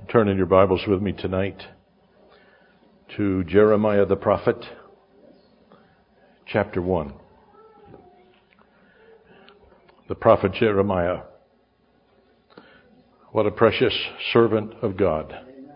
turn in your Bibles with me tonight to Jeremiah the prophet, chapter 1. The prophet Jeremiah, what a precious servant of God.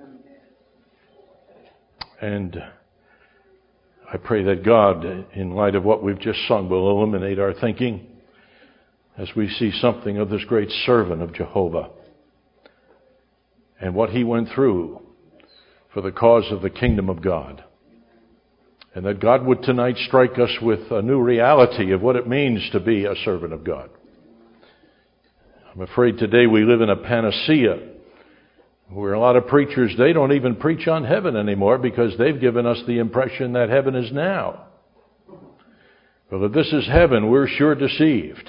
And I pray that God, in light of what we've just sung, will illuminate our thinking as we see something of this great servant of Jehovah and what he went through for the cause of the kingdom of God. And that God would tonight strike us with a new reality of what it means to be a servant of God. I'm afraid today we live in a panacea where a lot of preachers, they don't even preach on heaven anymore because they've given us the impression that heaven is now. Well, if this is heaven, we're sure deceived.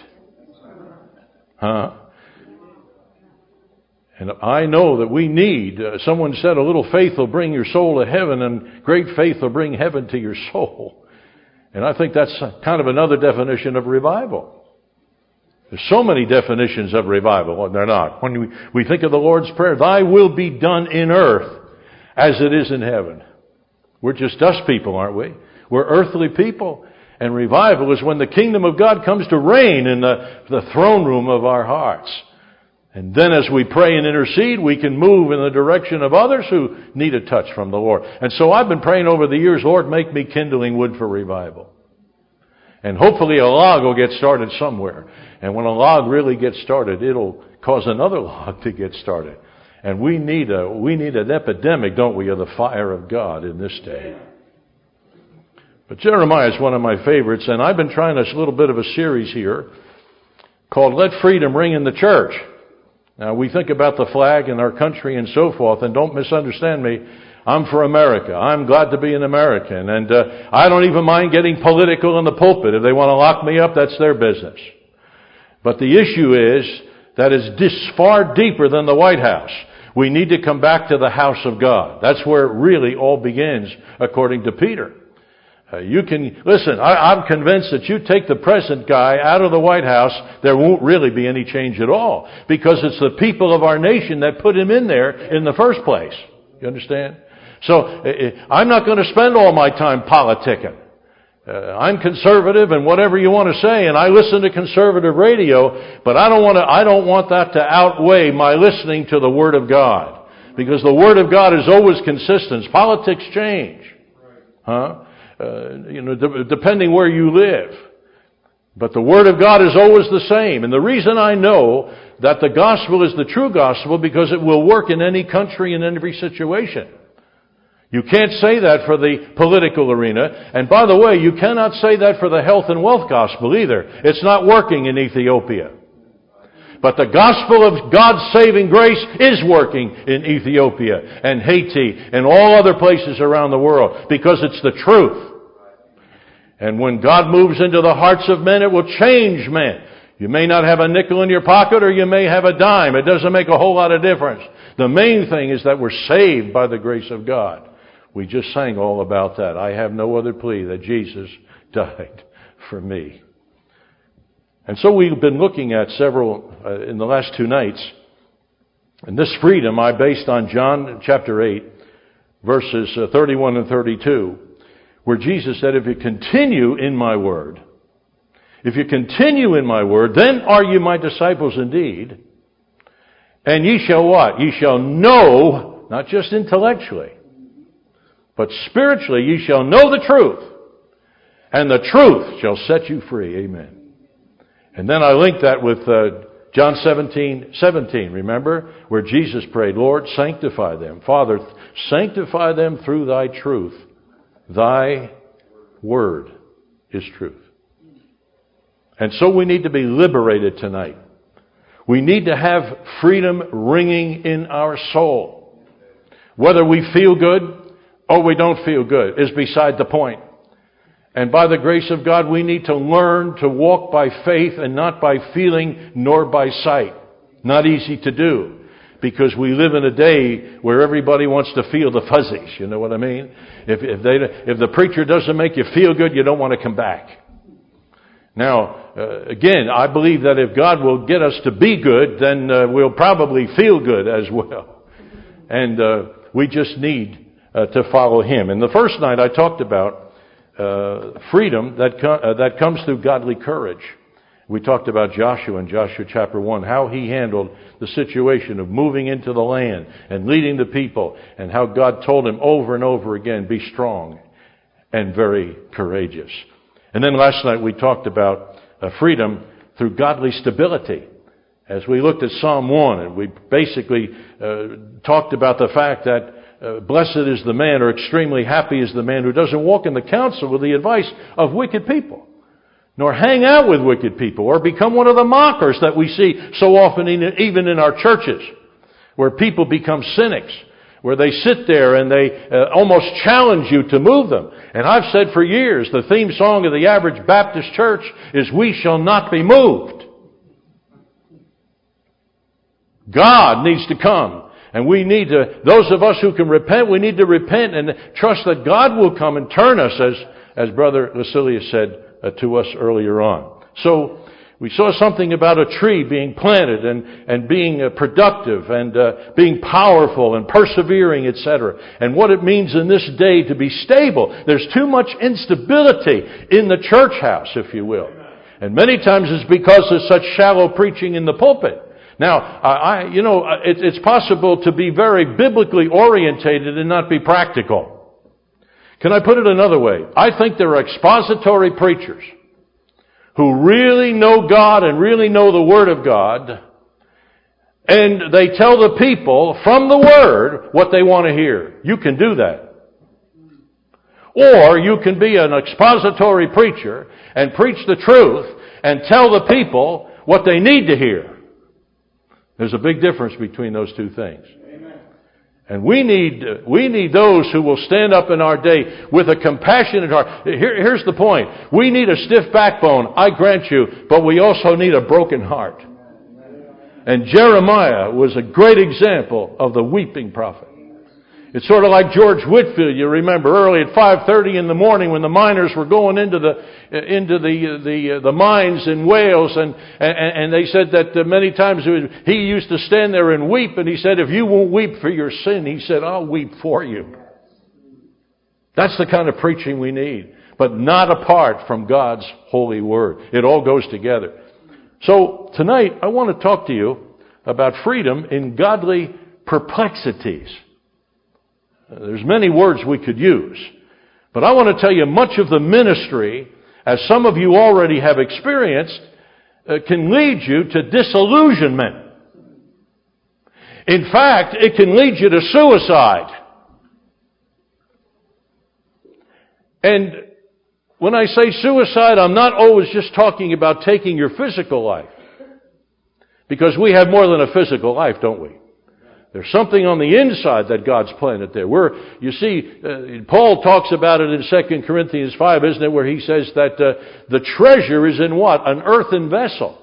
And I know that we need, someone said a little faith will bring your soul to heaven and great faith will bring heaven to your soul. And I think that's kind of another definition of revival. There's so many definitions of revival. Well, they're not. When we think of the Lord's Prayer, thy will be done in earth as it is in heaven. We're just dust people, aren't we? We're earthly people. And revival is when the kingdom of God comes to reign in the throne room of our hearts. And then as we pray and intercede, we can move in the direction of others who need a touch from the Lord. And so I've been praying over the years, Lord, make me kindling wood for revival. And hopefully a log will get started somewhere. And when a log really gets started, it'll cause another log to get started. And we need an epidemic, don't we, of the fire of God in this day. But Jeremiah is one of my favorites, and I've been trying a little bit of a series here called Let Freedom Ring in the Church. Now, we think about the flag and our country and so forth, and don't misunderstand me. I'm for America. I'm glad to be an American. And I don't even mind getting political in the pulpit. If they want to lock me up, that's their business. But the issue is that it's far deeper than the White House. We need to come back to the house of God. That's where it really all begins, according to Peter. I'm convinced that you take the present guy out of the White House, there won't really be any change at all. Because it's the people of our nation that put him in there in the first place. You understand? So, I'm not going to spend all my time politicking. I'm conservative and whatever you want to say, and I listen to conservative radio, but I don't want that to outweigh my listening to the Word of God. Because the Word of God is always consistent. Politics change. Depending where you live. But the Word of God is always the same. And the reason I know that the gospel is the true gospel because it will work in any country and in every situation. You can't say that for the political arena. And by the way, you cannot say that for the health and wealth gospel either. It's not working in Ethiopia. But the gospel of God's saving grace is working in Ethiopia and Haiti and all other places around the world because it's the truth. And when God moves into the hearts of men, it will change men. You may not have a nickel in your pocket or you may have a dime. It doesn't make a whole lot of difference. The main thing is that we're saved by the grace of God. We just sang all about that. I have no other plea that Jesus died for me. And so we've been looking at several in the last two nights. And this freedom I based on John chapter 8, verses 31 and 32, where Jesus said, if you continue in my word, then are you my disciples indeed. And ye shall what? Ye shall know, not just intellectually, but spiritually, ye shall know the truth. And the truth shall set you free. Amen. And then I linked that with John 17:17, remember? Where Jesus prayed, Lord, sanctify them. Father, sanctify them through thy truth. Thy word is truth. And so we need to be liberated tonight. We need to have freedom ringing in our soul. Whether we feel good or we don't feel good is beside the point. And by the grace of God, we need to learn to walk by faith and not by feeling nor by sight. Not easy to do. Because we live in a day where everybody wants to feel the fuzzies. You know what I mean? If the preacher doesn't make you feel good, you don't want to come back. Now, again, I believe that if God will get us to be good, then we'll probably feel good as well. And we just need to follow Him. And the first night I talked about freedom that comes through godly courage. We talked about Joshua in Joshua chapter 1, how he handled the situation of moving into the land and leading the people, and how God told him over and over again, be strong and very courageous. And then last night we talked about freedom through godly stability. As we looked at Psalm 1, and we basically talked about the fact that blessed is the man, or extremely happy is the man, who doesn't walk in the counsel with the advice of wicked people, nor hang out with wicked people, or become one of the mockers that we see so often even in our churches, where people become cynics, where they sit there and they almost challenge you to move them. And I've said for years, the theme song of the average Baptist church is, "We shall not be moved." God needs to come. And we need to, those of us who can repent, we need to repent and trust that God will come and turn us, as Brother Lucilius said to us earlier on. So we saw something about a tree being planted and being productive and being powerful and persevering, etc. And what it means in this day to be stable. There's too much instability in the church house, if you will. And many times it's because of such shallow preaching in the pulpit. Now, it's possible to be very biblically orientated and not be practical. Can I put it another way? I think there are expository preachers who really know God and really know the Word of God, and they tell the people from the Word what they want to hear. You can do that. Or you can be an expository preacher and preach the truth and tell the people what they need to hear. There's a big difference between those two things. Amen. And we need those who will stand up in our day with a compassionate heart. Here's the point. We need a stiff backbone, I grant you, but we also need a broken heart. And Jeremiah was a great example of the weeping prophet. It's sort of like George Whitefield, you remember, early at 5:30 in the morning when the miners were going into the mines in Wales, and they said that many times he used to stand there and weep, and he said, "If you won't weep for your sin," he said, "I'll weep for you." That's the kind of preaching we need, but not apart from God's holy word. It all goes together. So tonight I want to talk to you about freedom in godly perplexities. There's many words we could use. But I want to tell you, much of the ministry, as some of you already have experienced, can lead you to disillusionment. In fact, it can lead you to suicide. And when I say suicide, I'm not always just talking about taking your physical life. Because we have more than a physical life, don't we? There's something on the inside that God's planted there. You see, Paul talks about it in 2 Corinthians 5, isn't it, where he says that the treasure is in what? An earthen vessel.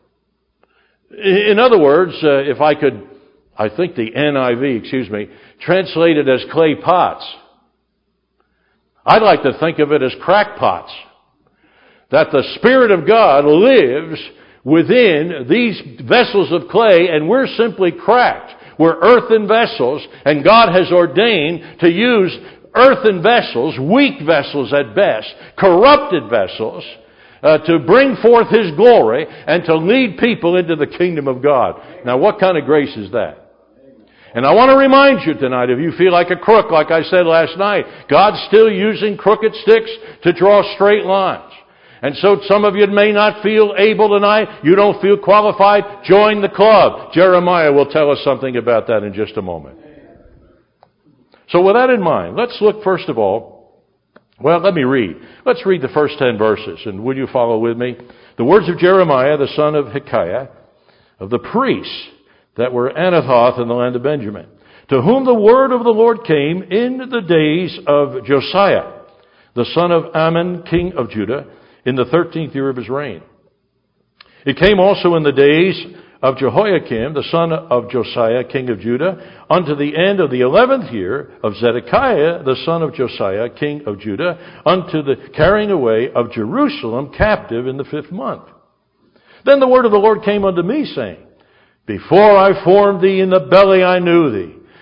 In other words, if I could, I think the NIV, translate it as clay pots. I'd like to think of it as crackpots. That the Spirit of God lives within these vessels of clay, and we're simply cracked. We're earthen vessels, and God has ordained to use earthen vessels, weak vessels at best, corrupted vessels, to bring forth His glory and to lead people into the kingdom of God. Now, what kind of grace is that? And I want to remind you tonight, if you feel like a crook, like I said last night, God's still using crooked sticks to draw straight lines. And so some of you may not feel able tonight. You don't feel qualified. Join the club. Jeremiah will tell us something about that in just a moment. So with that in mind, let's look first of all. Well, let me read. Let's read the first 10 verses. And will you follow with me? The words of Jeremiah, the son of Hilkiah, of the priests that were Anathoth in the land of Benjamin, to whom the word of the Lord came in the days of Josiah, the son of Amon, king of Judah, in the 13th year of his reign. It came also in the days of Jehoiakim, the son of Josiah, king of Judah, unto the end of the 11th year of Zedekiah, the son of Josiah, king of Judah, unto the carrying away of Jerusalem captive in the 5th month. Then the word of the Lord came unto me, saying, Before I formed thee in the belly I knew thee,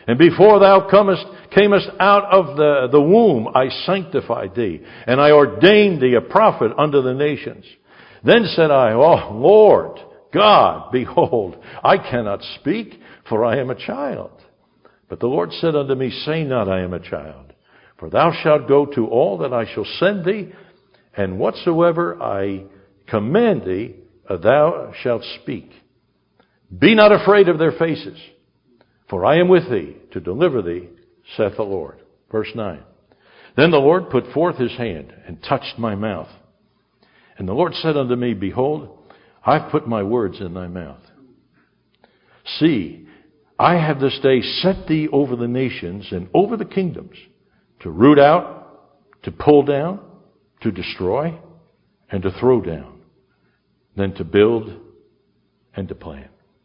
And before thou camest out of the womb, I sanctified thee, and I ordained thee a prophet unto the nations. Then said I, O Lord God, behold, I cannot speak, for I am a child. But the Lord said unto me, Say not, I am a child, for thou shalt go to all that I shall send thee, and whatsoever I command thee, thou shalt speak. Be not afraid of their faces, for I am with thee to deliver thee, saith the Lord. Verse 9. Then the Lord put forth his hand and touched my mouth. And the Lord said unto me, Behold, I've put my words in thy mouth. See, I have this day set thee over the nations and over the kingdoms, to root out, to pull down, to destroy, and to throw down, then to build and to plant.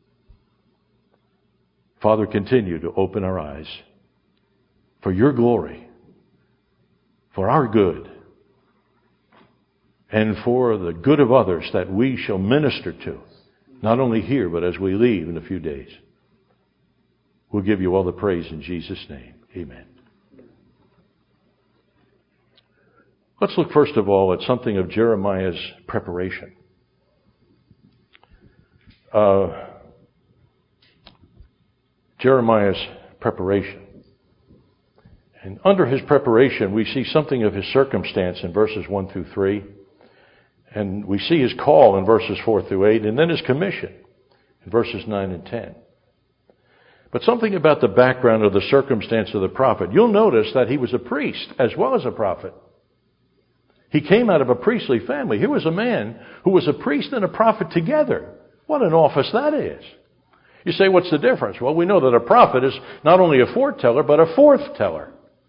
Father, continue to open our eyes for your glory, for our good, and for the good of others that we shall minister to, not only here, but as we leave in a few days. We'll give you all the praise in Jesus' name. Amen. Let's look first of all at something of Jeremiah's preparation. Jeremiah's preparation. And under his preparation, we see something of his circumstance in verses 1 through 3. And we see his call in verses 4 through 8, and then his commission in verses 9 and 10. But something about the background of the circumstance of the prophet. You'll notice that he was a priest as well as a prophet. He came out of a priestly family. He was a man who was a priest and a prophet together. What an office that is. You say, what's the difference? Well, we know that a prophet is not only a foreteller, but a forth-teller.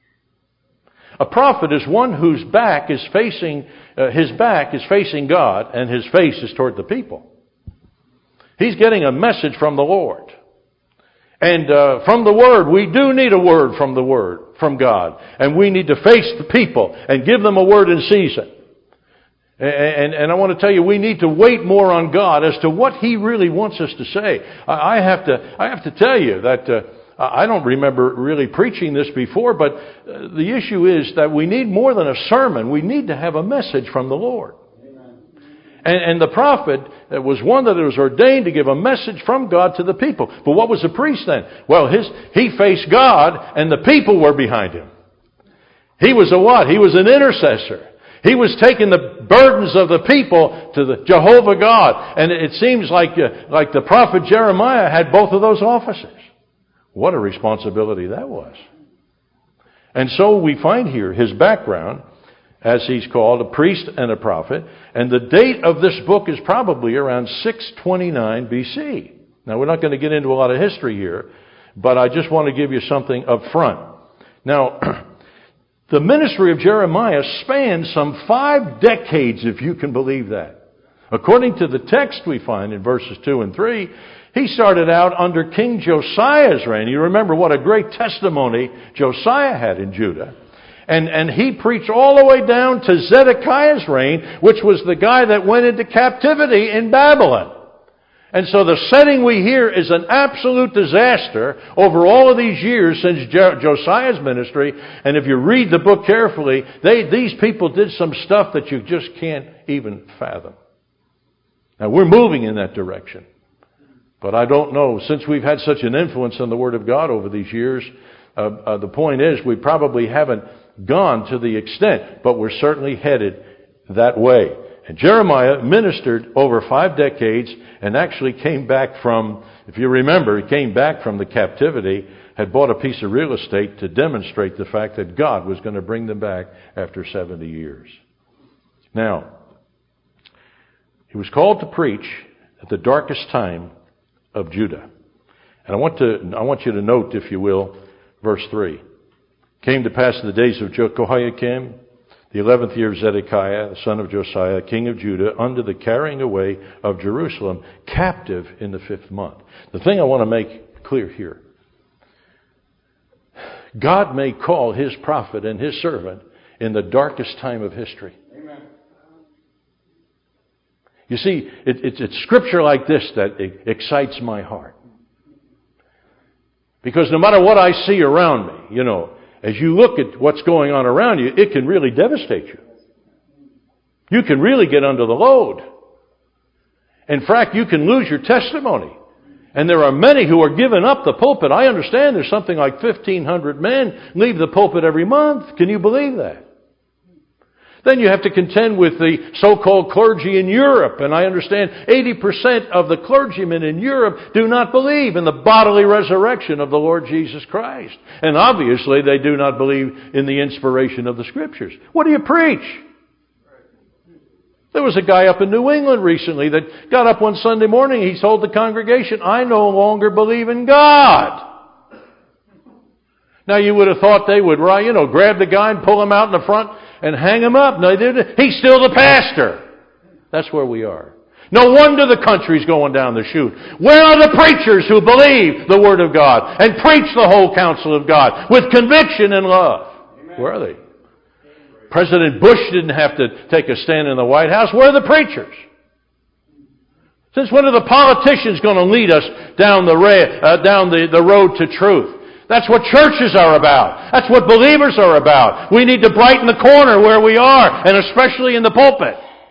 A prophet is one whose back is facing, his back is facing God, and his face is toward the people. He's getting a message from the Lord. And from the Word, we do need a word from the Word, from God. And we need to face the people and give them a word in season. And I want to tell you, we need to wait more on God as to what He really wants us to say. I have to tell you that I don't remember really preaching this before, but the issue is that we need more than a sermon. We need to have a message from the Lord. And the prophet was one that was ordained to give a message from God to the people. But what was the priest then? Well, he faced God, and the people were behind him. He was a what? He was an intercessor. He was taking the burdens of the people to the Jehovah God. And it seems like the prophet Jeremiah had both of those offices. What a responsibility that was. And so we find here his background, as he's called, a priest and a prophet. And the date of this book is probably around 629 BC. Now, we're not going to get into a lot of history here, but I just want to give you something up front. Now, the ministry of Jeremiah spanned some 5 decades, if you can believe that. According to the text we find in verses 2 and 3, he started out under King Josiah's reign. You remember what a great testimony Josiah had in Judah. And he preached all the way down to Zedekiah's reign, which was the guy that went into captivity in Babylon. And so the setting we hear is an absolute disaster over all of these years since Josiah's ministry. And if you read the book carefully, these people did some stuff that you just can't even fathom. Now, we're moving in that direction. But I don't know, since we've had such an influence on the Word of God over these years, the point is we probably haven't gone to the extent, but we're certainly headed that way. And Jeremiah ministered over 5 decades and actually came back from, if you remember, he came back from the captivity, had bought a piece of real estate to demonstrate the fact that God was going to bring them back after 70 years. Now, he was called to preach at the darkest time of Judah. And I want you to note, if you will, verse 3. Came to pass in the days of Jehoiakim, the 11th year of Zedekiah, the son of Josiah, king of Judah, unto the carrying away of Jerusalem, captive in the 5th month. The thing I want to make clear here, God may call His prophet and His servant in the darkest time of history. Amen. You see, it's scripture like this that excites my heart. Because no matter what I see around me, as you look at what's going on around you, it can really devastate you. You can really get under the load. In fact, you can lose your testimony. And there are many who are giving up the pulpit. I understand there's something like 1,500 men leave the pulpit every month. Can you believe that? Then you have to contend with the so-called clergy in Europe. And I understand 80% of the clergymen in Europe do not believe in the bodily resurrection of the Lord Jesus Christ. And obviously they do not believe in the inspiration of the Scriptures. What do you preach? There was a guy up in New England recently that got up one Sunday morning. He told the congregation, I no longer believe in God. Now you would have thought they would, grab the guy and pull him out in the front and hang him up. No, they didn't. He's still the pastor. That's where we are. No wonder the country's going down the chute. Where are the preachers who believe the Word of God and preach the whole counsel of God with conviction and love? Amen. Where are they? President Bush didn't have to take a stand in the White House. Where are the preachers? Since when are the politicians going to lead us down the road to truth? That's what churches are about. That's what believers are about. We need to brighten the corner where we are, and especially in the pulpit.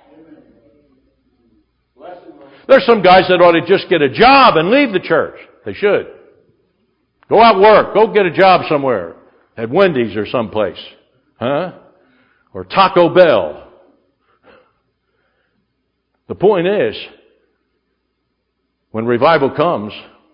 There's some guys that ought to just get a job and leave the church. They should. Go out work. Go get a job somewhere. At Wendy's or someplace. Or Taco Bell. The point is, when revival comes,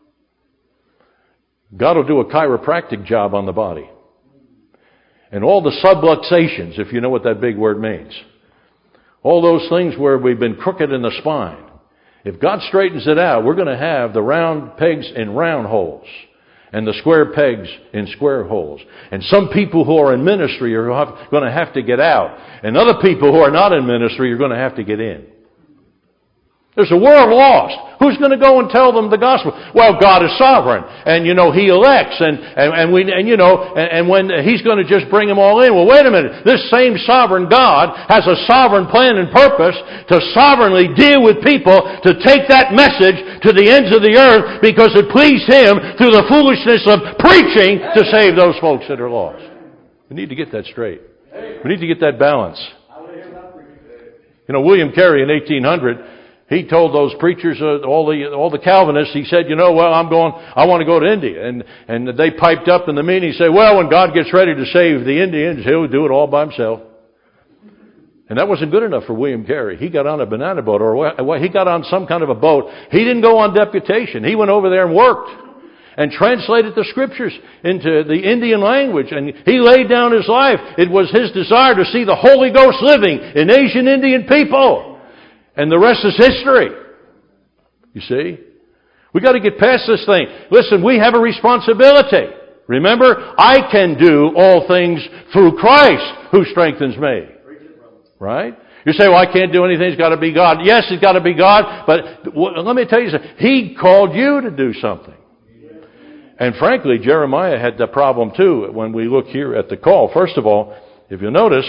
God will do a chiropractic job on the body. And all the subluxations, if you know what that big word means. All those things where we've been crooked in the spine. If God straightens it out, we're going to have the round pegs in round holes. And the square pegs in square holes. And some people who are in ministry are going to have to get out. And other people who are not in ministry are going to have to get in. There's a world lost. Who's going to go and tell them the gospel? Well, God is sovereign. And, He elects. And when He's going to just bring them all in. Well, wait a minute. This same sovereign God has a sovereign plan and purpose to sovereignly deal with people to take that message to the ends of the earth because it pleased Him through the foolishness of preaching to save those folks that are lost. We need to get that straight. We need to get that balance. William Carey in 1800... he told those preachers, all the Calvinists, he said, I want to go to India. And they piped up in the meeting. He said, well, when God gets ready to save the Indians, He'll do it all by Himself. And that wasn't good enough for William Carey. He got on a banana boat, or he got on some kind of a boat. He didn't go on deputation. He went over there and worked and translated the Scriptures into the Indian language. And he laid down his life. It was his desire to see the Holy Ghost living in Asian Indian people. And the rest is history. You see? We've got to get past this thing. Listen, we have a responsibility. Remember, I can do all things through Christ who strengthens me. Right? You say, well, I can't do anything. It's got to be God. Yes, it's got to be God. But let me tell you something. He called you to do something. And frankly, Jeremiah had the problem too when we look here at the call. First of all, if you notice,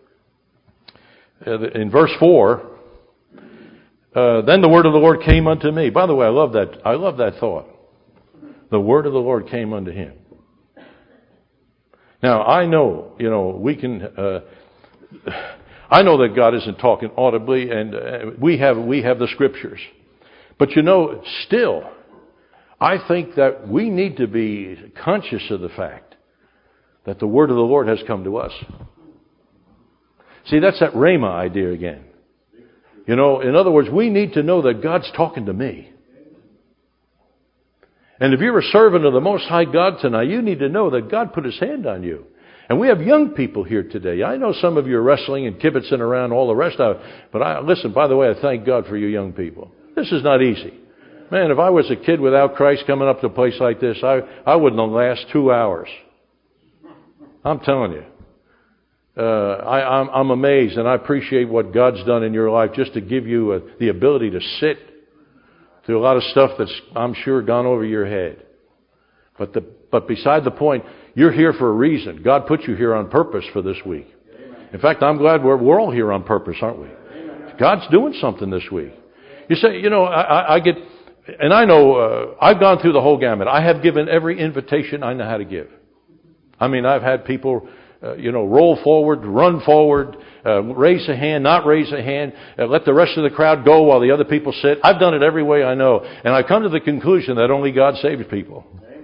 in verse 4, then the word of the Lord came unto me. By the way, I love that thought. The word of the Lord came unto him. Now, I know, I know that God isn't talking audibly, and we have the Scriptures. But still, I think that we need to be conscious of the fact that the word of the Lord has come to us. See, that's that Rhema idea again. In other words, we need to know that God's talking to me. And if you're a servant of the Most High God tonight, you need to know that God put His hand on you. And we have young people here today. I know some of you are wrestling and kibitzing around all the rest of it. But listen, by the way, I thank God for you young people. This is not easy. Man, if I was a kid without Christ coming up to a place like this, I wouldn't last 2 hours. I'm telling you. I'm amazed, and I appreciate what God's done in your life just to give you the ability to sit through a lot of stuff that's, I'm sure, gone over your head. But beside the point, you're here for a reason. God put you here on purpose for this week. In fact, I'm glad we're all here on purpose, aren't we? God's doing something this week. You say, I get, And I know, I've gone through the whole gamut. I have given every invitation I know how to give. I mean, I've had people, roll forward, run forward, raise a hand, not raise a hand, let the rest of the crowd go while the other people sit. I've done it every way I know. And I've come to the conclusion that only God saves people.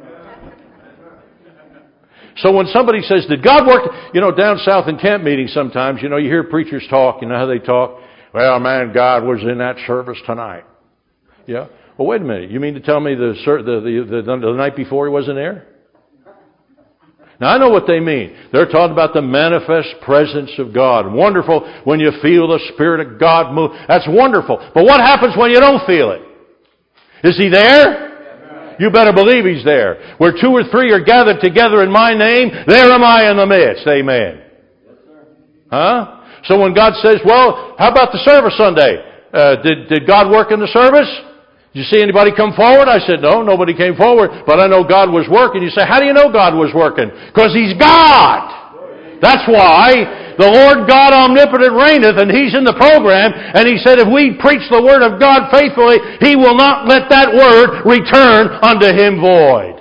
So when somebody says, did God work? Down south in camp meetings sometimes, you hear preachers talk, you know how they talk? Well, man, God was in that service tonight. Yeah? Well, wait a minute. You mean to tell me the night before he wasn't there? Now, I know what they mean. They're talking about the manifest presence of God. Wonderful when you feel the Spirit of God move. That's wonderful. But what happens when you don't feel it? Is He there? You better believe He's there. Where 2 or 3 are gathered together in my name, there am I in the midst. Amen. Huh? So when God says, well, how about the service Sunday? Did God work in the service? Did you see anybody come forward? I said, no, nobody came forward, but I know God was working. You say, how do you know God was working? Because He's God. That's why the Lord God omnipotent reigneth, and He's in the program, and He said if we preach the Word of God faithfully, He will not let that Word return unto Him void.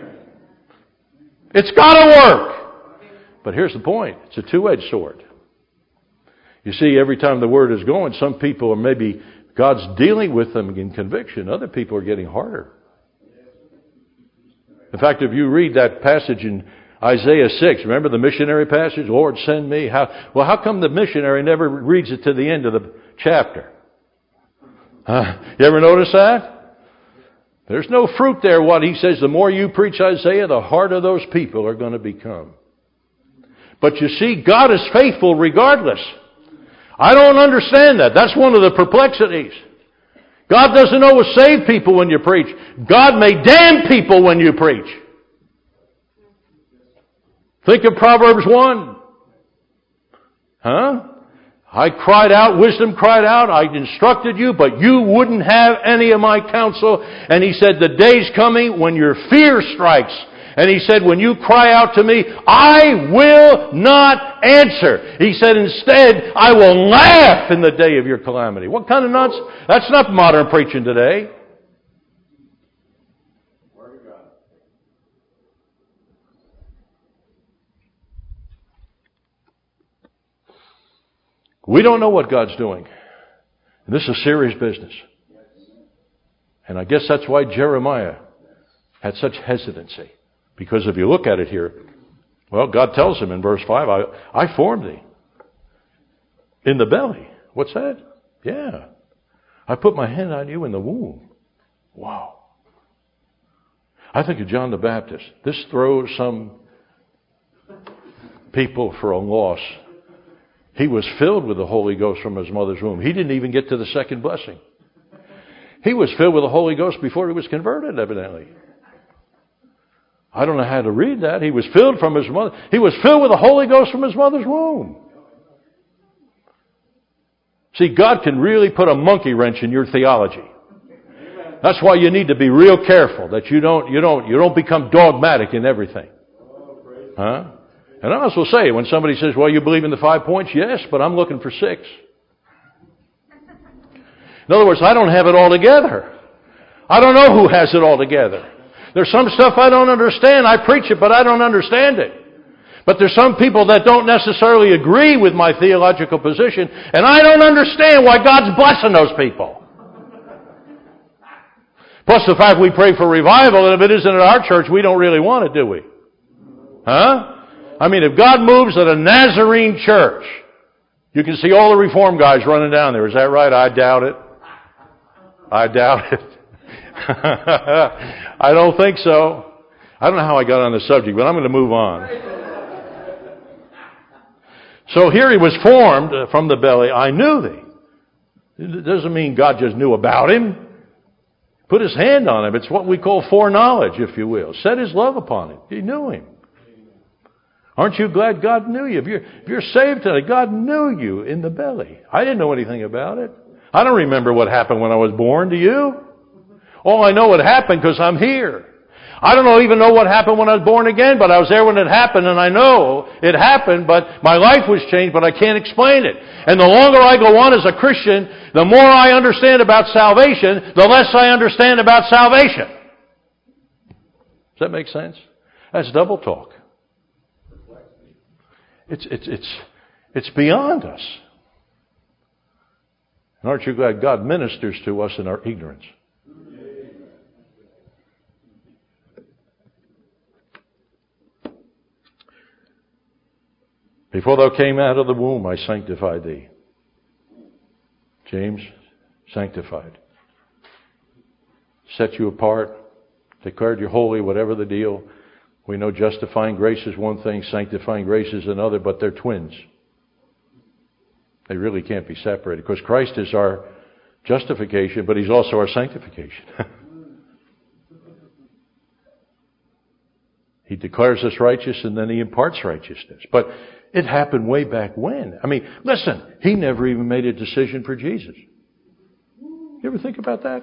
It's got to work. But here's the point. It's a two-edged sword. You see, every time the Word is going, some people are maybe God's dealing with them in conviction. Other people are getting harder. In fact, if you read that passage in Isaiah 6, remember the missionary passage? Lord, send me. How come the missionary never reads it to the end of the chapter? You ever notice that? There's no fruit there. What he says, the more you preach Isaiah, the harder those people are going to become. But you see, God is faithful regardless. I don't understand that. That's one of the perplexities. God doesn't always save people when you preach. God may damn people when you preach. Think of Proverbs 1. I cried out, wisdom cried out, I instructed you, but you wouldn't have any of my counsel. And He said, the day's coming when your fear strikes. And He said, when you cry out to me, I will not answer. He said, instead, I will laugh in the day of your calamity. What kind of nonsense? That's not modern preaching today. We don't know what God's doing. And this is serious business. And I guess that's why Jeremiah had such hesitancy. Because if you look at it here, well, God tells him in verse 5, I formed thee in the belly. What's that? Yeah. I put my hand on you in the womb. Wow. I think of John the Baptist. This throws some people for a loss. He was filled with the Holy Ghost from his mother's womb. He didn't even get to the second blessing. He was filled with the Holy Ghost before he was converted, evidently. I don't know how to read that. He was filled from his mother. He was filled with the Holy Ghost from his mother's womb. See, God can really put a monkey wrench in your theology. That's why you need to be real careful that you don't become dogmatic in everything. Huh? And I also say, when somebody says, well, you believe in the 5 points? Yes, but I'm looking for 6. In other words, I don't have it all together. I don't know who has it all together. There's some stuff I don't understand. I preach it, but I don't understand it. But there's some people that don't necessarily agree with my theological position, and I don't understand why God's blessing those people. Plus the fact we pray for revival, and if it isn't at our church, we don't really want it, do we? Huh? I mean, if God moves at a Nazarene church, you can see all the Reform guys running down there. Is that right? I doubt it. I doubt it. I don't think so. I don't know how I got on the subject, but I'm going to move on. So here he was formed from the belly. I knew thee. It doesn't mean God just knew about him. Put his hand on him. It's what we call foreknowledge, if you will. Set his love upon him. He knew him. Aren't you glad God knew you? If you're saved today, God knew you in the belly. I didn't know anything about it. I don't remember what happened when I was born. Do you? All I know it happened because I'm here. I don't even know what happened when I was born again, but I was there when it happened, and I know it happened, but my life was changed, but I can't explain it. And the longer I go on as a Christian, the more I understand about salvation, the less I understand about salvation. Does that make sense? That's double talk. It's beyond us. And aren't you glad God ministers to us in our ignorance? Before thou came out of the womb, I sanctified thee. James, sanctified. Set you apart, declared you holy, whatever the deal. We know justifying grace is one thing, sanctifying grace is another, but they're twins. They really can't be separated, because Christ is our justification, but He's also our sanctification. He declares us righteous, and then He imparts righteousness. But it happened way back when. I mean, listen, He never even made a decision for Jesus. You ever think about that?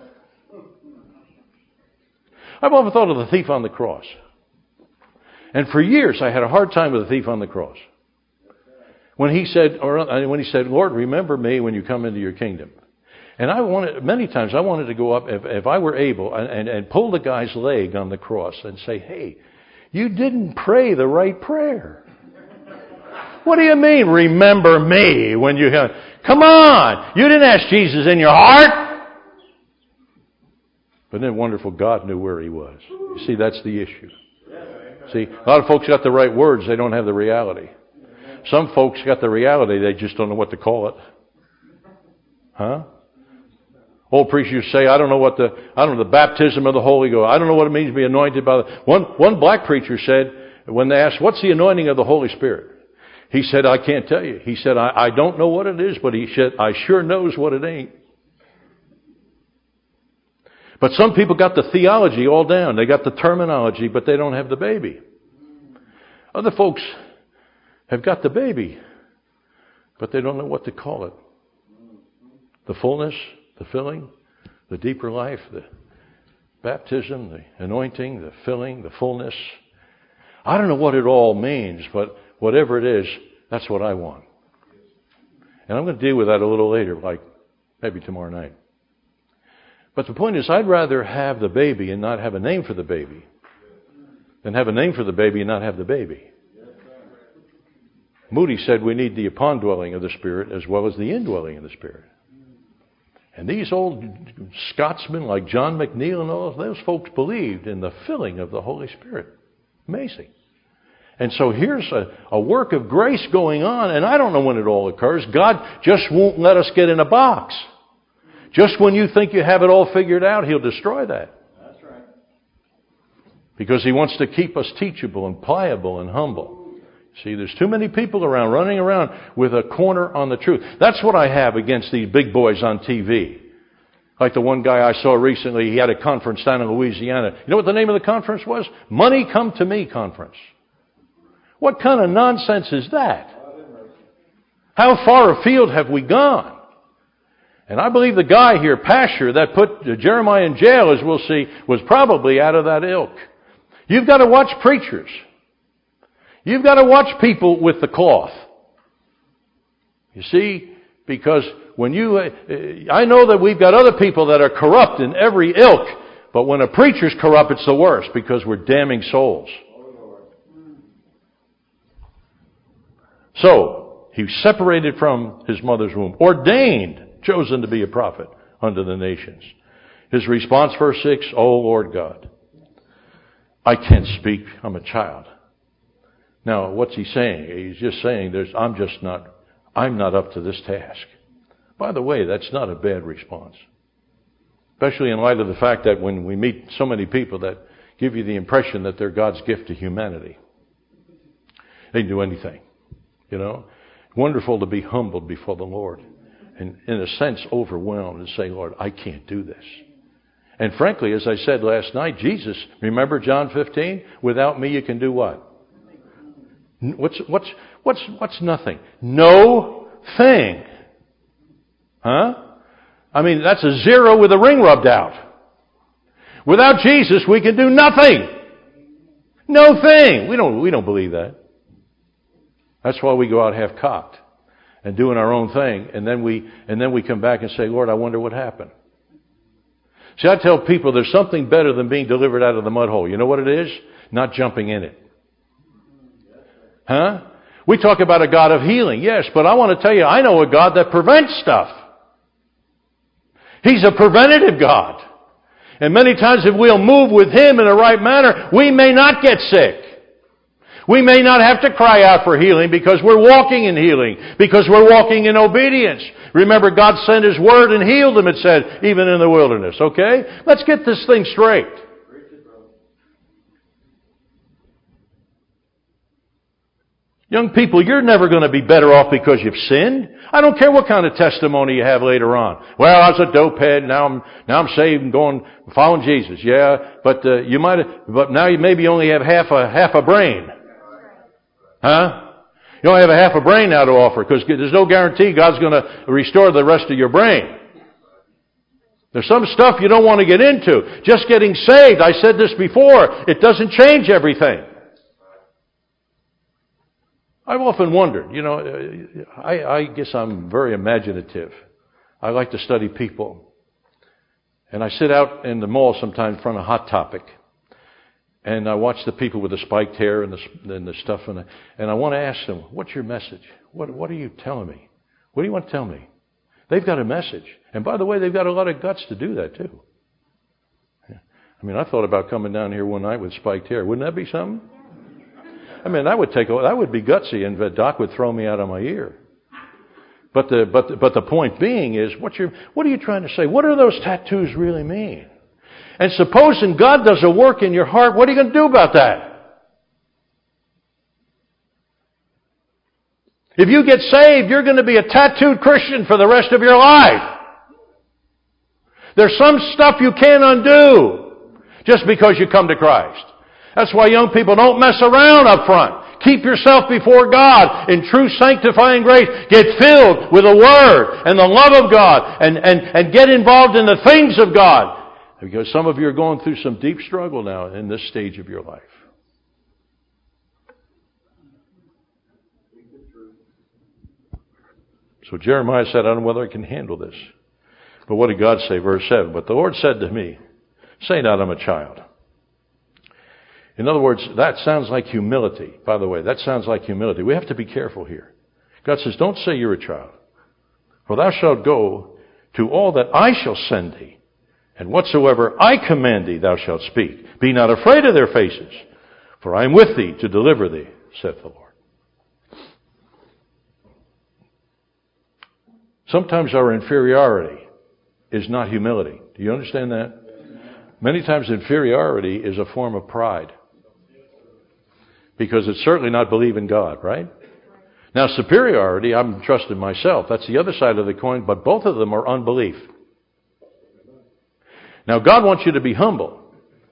I've often thought of the thief on the cross. And for years I had a hard time with the thief on the cross. When he said, Lord, remember me when you come into your kingdom. And many times I wanted to go up, if I were able, and pull the guy's leg on the cross and say, hey, you didn't pray the right prayer. What do you mean, remember me when you have... Come on! You didn't ask Jesus in your heart! But then wonderful God knew where He was. You see, that's the issue. See, a lot of folks got the right words, they don't have the reality. Some folks got the reality, they just don't know what to call it. Huh? Old preachers say, I don't know the baptism of the Holy Ghost. I don't know what it means to be anointed by the... One black preacher said, when they asked, what's the anointing of the Holy Spirit? He said, I can't tell you. He said, I don't know what it is, but he said, I sure knows what it ain't. But some people got the theology all down. They got the terminology, but they don't have the baby. Other folks have got the baby, but they don't know what to call it. The fullness, the filling, the deeper life, the baptism, the anointing, the filling, the fullness. I don't know what it all means, but whatever it is, that's what I want. And I'm going to deal with that a little later, like maybe tomorrow night. But the point is, I'd rather have the baby and not have a name for the baby than have a name for the baby and not have the baby. Moody said we need the upon dwelling of the Spirit as well as the indwelling of the Spirit. And these old Scotsmen like John McNeil and all those folks believed in the filling of the Holy Spirit. Amazing. And so here's a work of grace going on, and I don't know when it all occurs. God just won't let us get in a box. Just when you think you have it all figured out, He'll destroy that. That's right. Because He wants to keep us teachable and pliable and humble. See, there's too many people around, running around with a corner on the truth. That's what I have against these big boys on TV. Like the one guy I saw recently, he had a conference down in Louisiana. You know what the name of the conference was? Money Come to Me Conference. What kind of nonsense is that? How far afield have we gone? And I believe the guy here, Pasher, that put Jeremiah in jail, as we'll see, was probably out of that ilk. You've got to watch preachers. You've got to watch people with the cloth. You see, because when I know that we've got other people that are corrupt in every ilk, but when a preacher's corrupt, it's the worst, because we're damning souls. So, he was separated from his mother's womb, ordained, chosen to be a prophet unto the nations. His response, verse 6, O Lord God, I can't speak, I'm a child. Now, what's he saying? He's just saying, I'm not up to this task. By the way, that's not a bad response. Especially in light of the fact that when we meet so many people that give you the impression that they're God's gift to humanity. They can do anything, you know. Wonderful to be humbled before the Lord. And in a sense, overwhelmed and say, Lord, I can't do this. And frankly, as I said last night, Jesus, remember John 15? Without me, you can do what? What's nothing? No thing. Huh? I mean, that's a zero with a ring rubbed out. Without Jesus, we can do nothing. No thing. We don't believe that. That's why we go out half-cocked and doing our own thing, and then we come back and say, Lord, I wonder what happened. See, I tell people there's something better than being delivered out of the mud hole. You know what it is? Not jumping in it. Huh? We talk about a God of healing, yes, but I want to tell you, I know a God that prevents stuff. He's a preventative God. And many times if we'll move with Him in the right manner, we may not get sick. We may not have to cry out for healing because we're walking in healing, because we're walking in obedience. Remember, God sent His Word and healed them, it said, even in the wilderness. Okay? Let's get this thing straight. Young people, you're never going to be better off because you've sinned. I don't care what kind of testimony you have later on. Well, I was a dopehead, now I'm saved and following Jesus. Yeah, but but now you maybe only have half a brain. Huh? You only have a half a brain now to offer because there's no guarantee God's going to restore the rest of your brain. There's some stuff you don't want to get into. Just getting saved, I said this before, it doesn't change everything. I've often wondered, I guess I'm very imaginative. I like to study people. And I sit out in the mall sometimes in front of Hot Topic. And I watch the people with the spiked hair and the stuff. And I want to ask them, what's your message? What are you telling me? What do you want to tell me? They've got a message. And by the way, they've got a lot of guts to do that too. I mean, I thought about coming down here one night with spiked hair. Wouldn't that be something? I mean, that would be gutsy, and Doc would throw me out of my ear. But the point being is, what are you trying to say? What do those tattoos really mean? And supposing God does a work in your heart, what are you going to do about that? If you get saved, you're going to be a tattooed Christian for the rest of your life. There's some stuff you can't undo just because you come to Christ. That's why young people don't mess around up front. Keep yourself before God in true sanctifying grace. Get filled with the Word and the love of God and get involved in the things of God. Because some of you are going through some deep struggle now in this stage of your life. So Jeremiah said, I don't know whether I can handle this. But what did God say? Verse 7. But the Lord said to me, say not I'm a child. In other words, that sounds like humility. By the way, that sounds like humility. We have to be careful here. God says, don't say you're a child. For thou shalt go to all that I shall send thee, and whatsoever I command thee thou shalt speak. Be not afraid of their faces, for I am with thee to deliver thee, saith the Lord. Sometimes our inferiority is not humility. Do you understand that? Many times inferiority is a form of pride. Because it's certainly not believing God, right? Now superiority, I'm trusting myself. That's the other side of the coin, but both of them are unbelief. Now God wants you to be humble.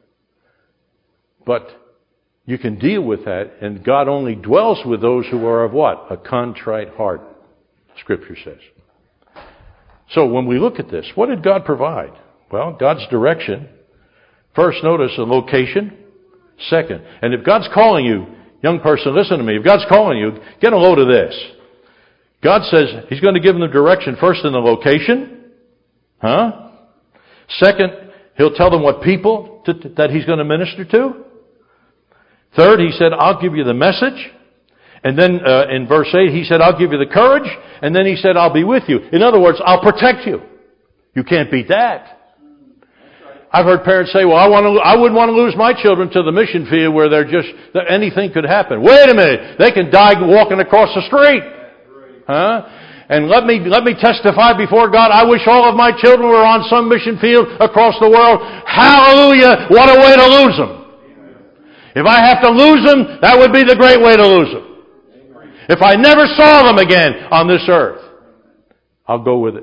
But you can deal with that, and God only dwells with those who are of what? A contrite heart, Scripture says. So when we look at this, what did God provide? Well, God's direction. First, notice a location. Second, and if God's calling you, young person, listen to me. If God's calling you, get a load of this. God says He's going to give them the direction first in the location. Huh? Second, He'll tell them what people that He's going to minister to. Third, He said, I'll give you the message. And then in verse 8, He said, I'll give you the courage. And then He said, I'll be with you. In other words, I'll protect you. You can't beat that. I've heard parents say, well, I wouldn't want to lose my children to the mission field where anything could happen. Wait a minute. They can die walking across the street. Huh? And let me testify before God, I wish all of my children were on some mission field across the world. Hallelujah. What a way to lose them. If I have to lose them, that would be the great way to lose them. If I never saw them again on this earth, I'll go with it.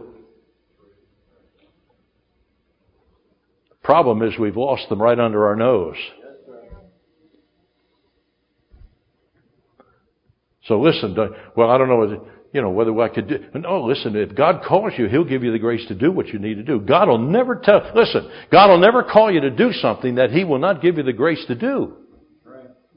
Problem is we've lost them right under our nose. So listen, well, I don't know, whether I could do. No, listen, if God calls you, He'll give you the grace to do what you need to do. God will never God will never call you to do something that He will not give you the grace to do.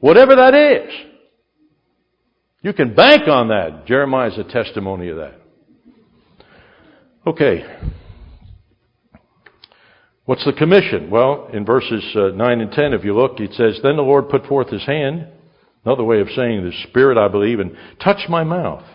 Whatever that is. You can bank on that. Jeremiah is a testimony of that. Okay. What's the commission? Well, in verses 9 and 10, if you look, it says, Then the Lord put forth His hand, another way of saying the Spirit, I believe, and touched my mouth.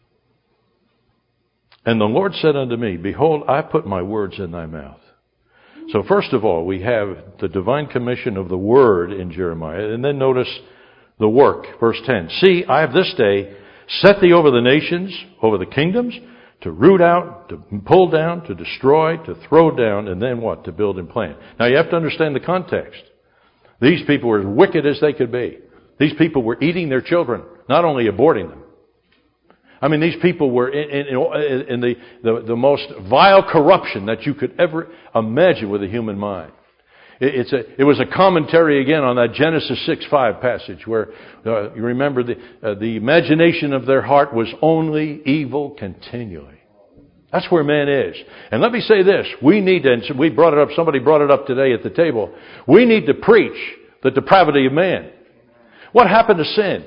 And the Lord said unto me, Behold, I put my words in thy mouth. So first of all, we have the divine commission of the Word in Jeremiah. And then notice the work. Verse 10. See, I have this day set thee over the nations, over the kingdoms, to root out, to pull down, to destroy, to throw down, and then what? To build and plant. Now you have to understand the context. These people were as wicked as they could be. These people were eating their children, not only aborting them. I mean, these people were in the most vile corruption that you could ever imagine with a human mind. It was a commentary again on that Genesis 6:5 passage where you remember the imagination of their heart was only evil continually. That's where man is. And let me say this: we need to, and we brought it up. Somebody brought it up today at the table. We need to preach the depravity of man. What happened to sin?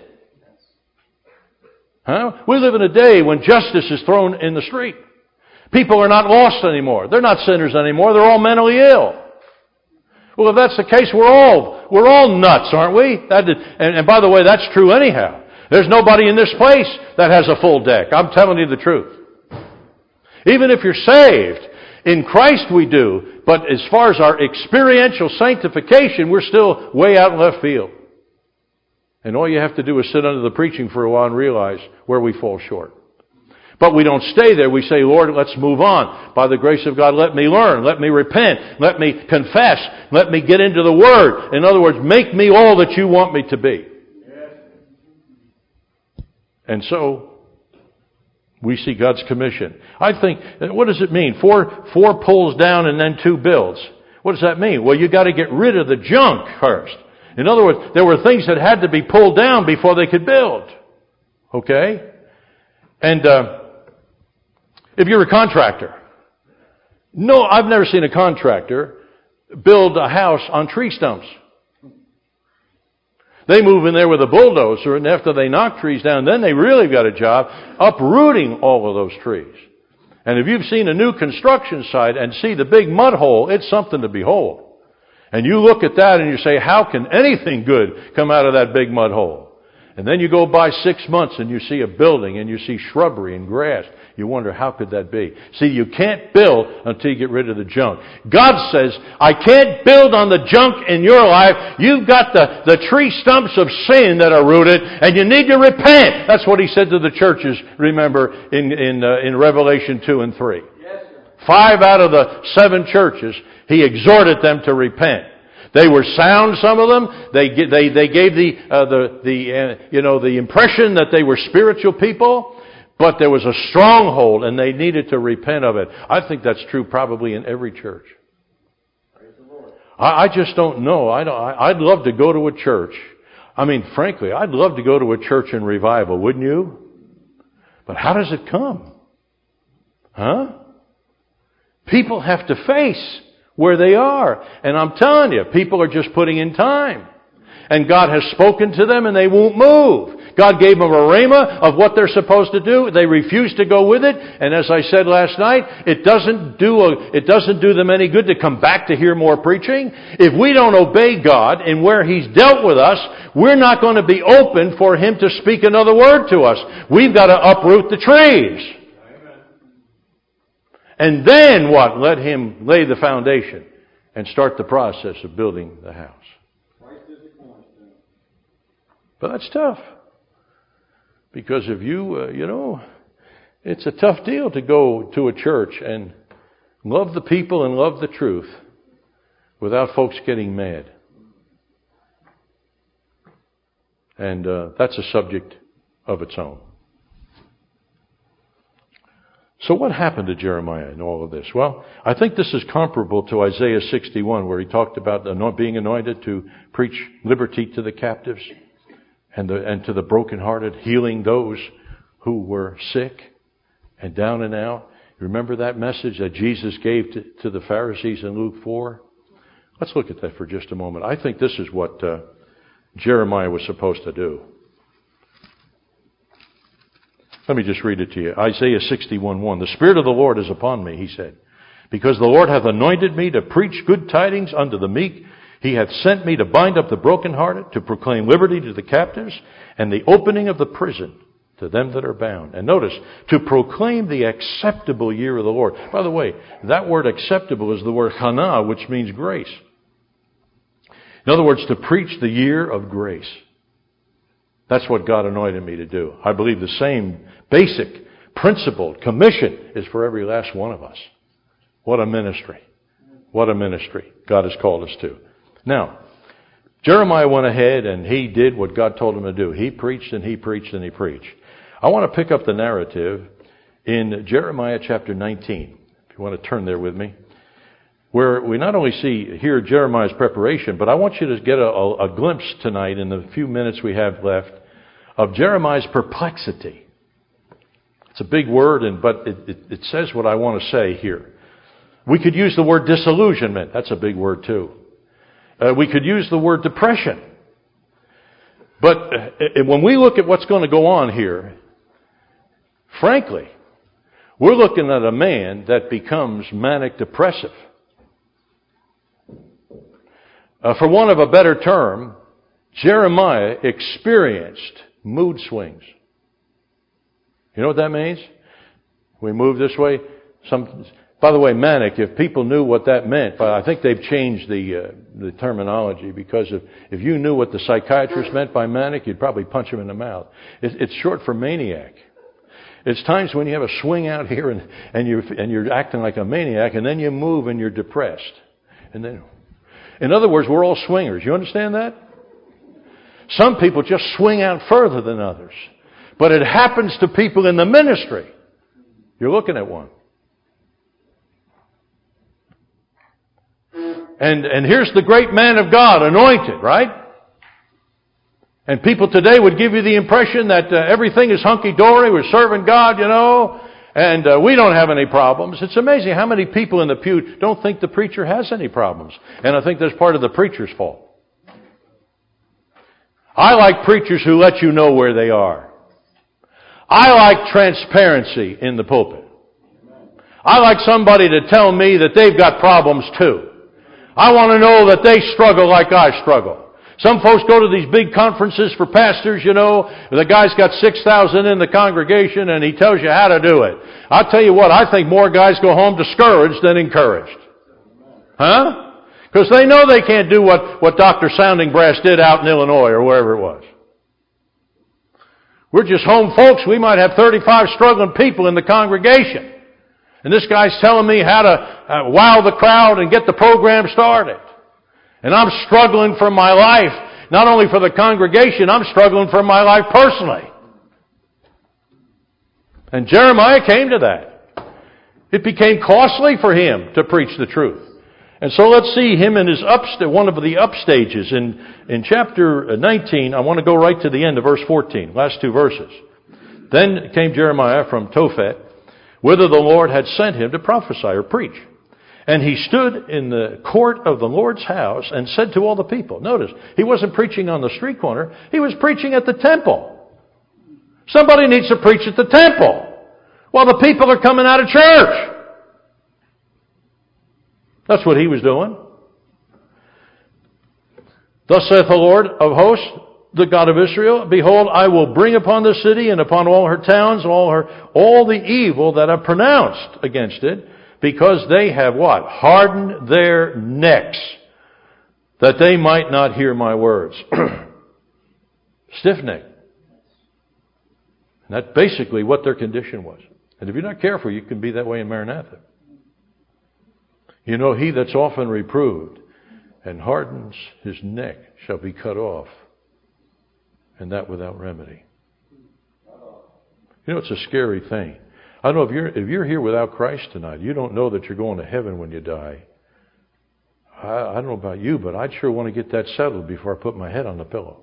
We live in a day when justice is thrown in the street. People are not lost anymore. They're not sinners anymore. They're all mentally ill. Well, if that's the case, we're all nuts, aren't we? And by the way, that's true anyhow. There's nobody in this place that has a full deck. I'm telling you the truth. Even if you're saved, in Christ we do. But as far as our experiential sanctification, we're still way out in left field. And all you have to do is sit under the preaching for a while and realize where we fall short. But we don't stay there. We say, Lord, let's move on. By the grace of God, let me learn. Let me repent. Let me confess. Let me get into the Word. In other words, make me all that you want me to be. And so, we see God's commission. I think, what does it mean? Four pulls down and then 2 builds. What does that mean? Well, you got to get rid of the junk first. In other words, there were things that had to be pulled down before they could build. Okay? And if you're a contractor, no, I've never seen a contractor build a house on tree stumps. They move in there with a bulldozer, and after they knock trees down, then they really got a job uprooting all of those trees. And if you've seen a new construction site and see the big mud hole, it's something to behold. And you look at that and you say, how can anything good come out of that big mud hole? And then you go by 6 months and you see a building and you see shrubbery and grass. You wonder, how could that be? See, you can't build until you get rid of the junk. God says, I can't build on the junk in your life. You've got the tree stumps of sin that are rooted and you need to repent. That's what He said to the churches, remember, in Revelation 2 and 3. Yes, sir. 5 out of the 7 churches, He exhorted them to repent. They were sound, some of them. They gave the impression that they were spiritual people, but there was a stronghold and they needed to repent of it. I think that's true probably in every church. I just don't know. I'd love to go to a church. I mean, frankly, I'd love to go to a church in revival, wouldn't you? But how does it come? People have to face where they are. And I'm telling you, people are just putting in time. And God has spoken to them and they won't move. God gave them a rhema of what they're supposed to do. They refuse to go with it. And as I said last night, it doesn't do them any good to come back to hear more preaching. If we don't obey God and where He's dealt with us, we're not going to be open for Him to speak another word to us. We've got to uproot the trees. And then what? Let Him lay the foundation and start the process of building the house. But that's tough. Because if it's a tough deal to go to a church and love the people and love the truth without folks getting mad. And that's a subject of its own. So what happened to Jeremiah in all of this? Well, I think this is comparable to Isaiah 61, where he talked about being anointed to preach liberty to the captives and to the brokenhearted, healing those who were sick and down and out. Remember that message that Jesus gave to the Pharisees in Luke 4? Let's look at that for just a moment. I think this is what Jeremiah was supposed to do. Let me just read it to you. Isaiah 61:1. The Spirit of the Lord is upon me, he said, because the Lord hath anointed me to preach good tidings unto the meek. He hath sent me to bind up the brokenhearted, to proclaim liberty to the captives, and the opening of the prison to them that are bound. And notice, to proclaim the acceptable year of the Lord. By the way, that word acceptable is the word chana, which means grace. In other words, to preach the year of grace. That's what God anointed me to do. I believe the same basic principle, commission, is for every last one of us. What a ministry. What a ministry God has called us to. Now, Jeremiah went ahead and he did what God told him to do. He preached and he preached and he preached. I want to pick up the narrative in Jeremiah chapter 19. If you want to turn there with me. Where we not only see here Jeremiah's preparation, but I want you to get a glimpse tonight in the few minutes we have left of Jeremiah's perplexity. It's a big word, but it says what I want to say here. We could use the word disillusionment. That's a big word too. We could use the word depression. But when we look at what's going to go on here, frankly, we're looking at a man that becomes manic depressive. For want of a better term, Jeremiah experienced mood swings. You know what that means? We move this way. By the way, manic, if people knew what that meant, but I think they've changed the terminology, because if you knew what the psychiatrist meant by manic, you'd probably punch him in the mouth. It's short for maniac. It's times when you have a swing out here and you're acting like a maniac, and then you move and you're depressed. And then, in other words, we're all swingers. You understand that? Some people just swing out further than others. But it happens to people in the ministry. You're looking at one. And here's the great man of God, anointed, right? And people today would give you the impression that everything is hunky-dory, we're serving God, and we don't have any problems. It's amazing how many people in the pew don't think the preacher has any problems. And I think that's part of the preacher's fault. I like preachers who let you know where they are. I like transparency in the pulpit. I like somebody to tell me that they've got problems too. I want to know that they struggle like I struggle. Some folks go to these big conferences for pastors, the guy's got 6,000 in the congregation and he tells you how to do it. I'll tell you what, I think more guys go home discouraged than encouraged. Huh? Because they know they can't do what Dr. Sounding Brass did out in Illinois or wherever it was. We're just home folks. We might have 35 struggling people in the congregation. And this guy's telling me how to wow the crowd and get the program started. And I'm struggling for my life. Not only for the congregation, I'm struggling for my life personally. And Jeremiah came to that. It became costly for him to preach the truth. And so let's see him in his one of the upstages. In chapter 19, I want to go right to the end of verse 14, last two verses. Then came Jeremiah from Tophet, whither the Lord had sent him to prophesy or preach. And he stood in the court of the Lord's house and said to all the people. Notice, he wasn't preaching on the street corner. He was preaching at the temple. Somebody needs to preach at the temple while the people are coming out of church. That's what he was doing. Thus saith the Lord of hosts, the God of Israel, behold, I will bring upon the city and upon all her towns, all the evil that I've pronounced against it, because they have what? Hardened their necks, that they might not hear my words. Stiff-necked. And that's basically what their condition was. And if you're not careful, you can be that way in Maranatha. He that's often reproved and hardens his neck shall be cut off, and that without remedy. It's a scary thing. I don't know if you're here without Christ tonight, you don't know that you're going to heaven when you die. I don't know about you, but I'd sure want to get that settled before I put my head on the pillow.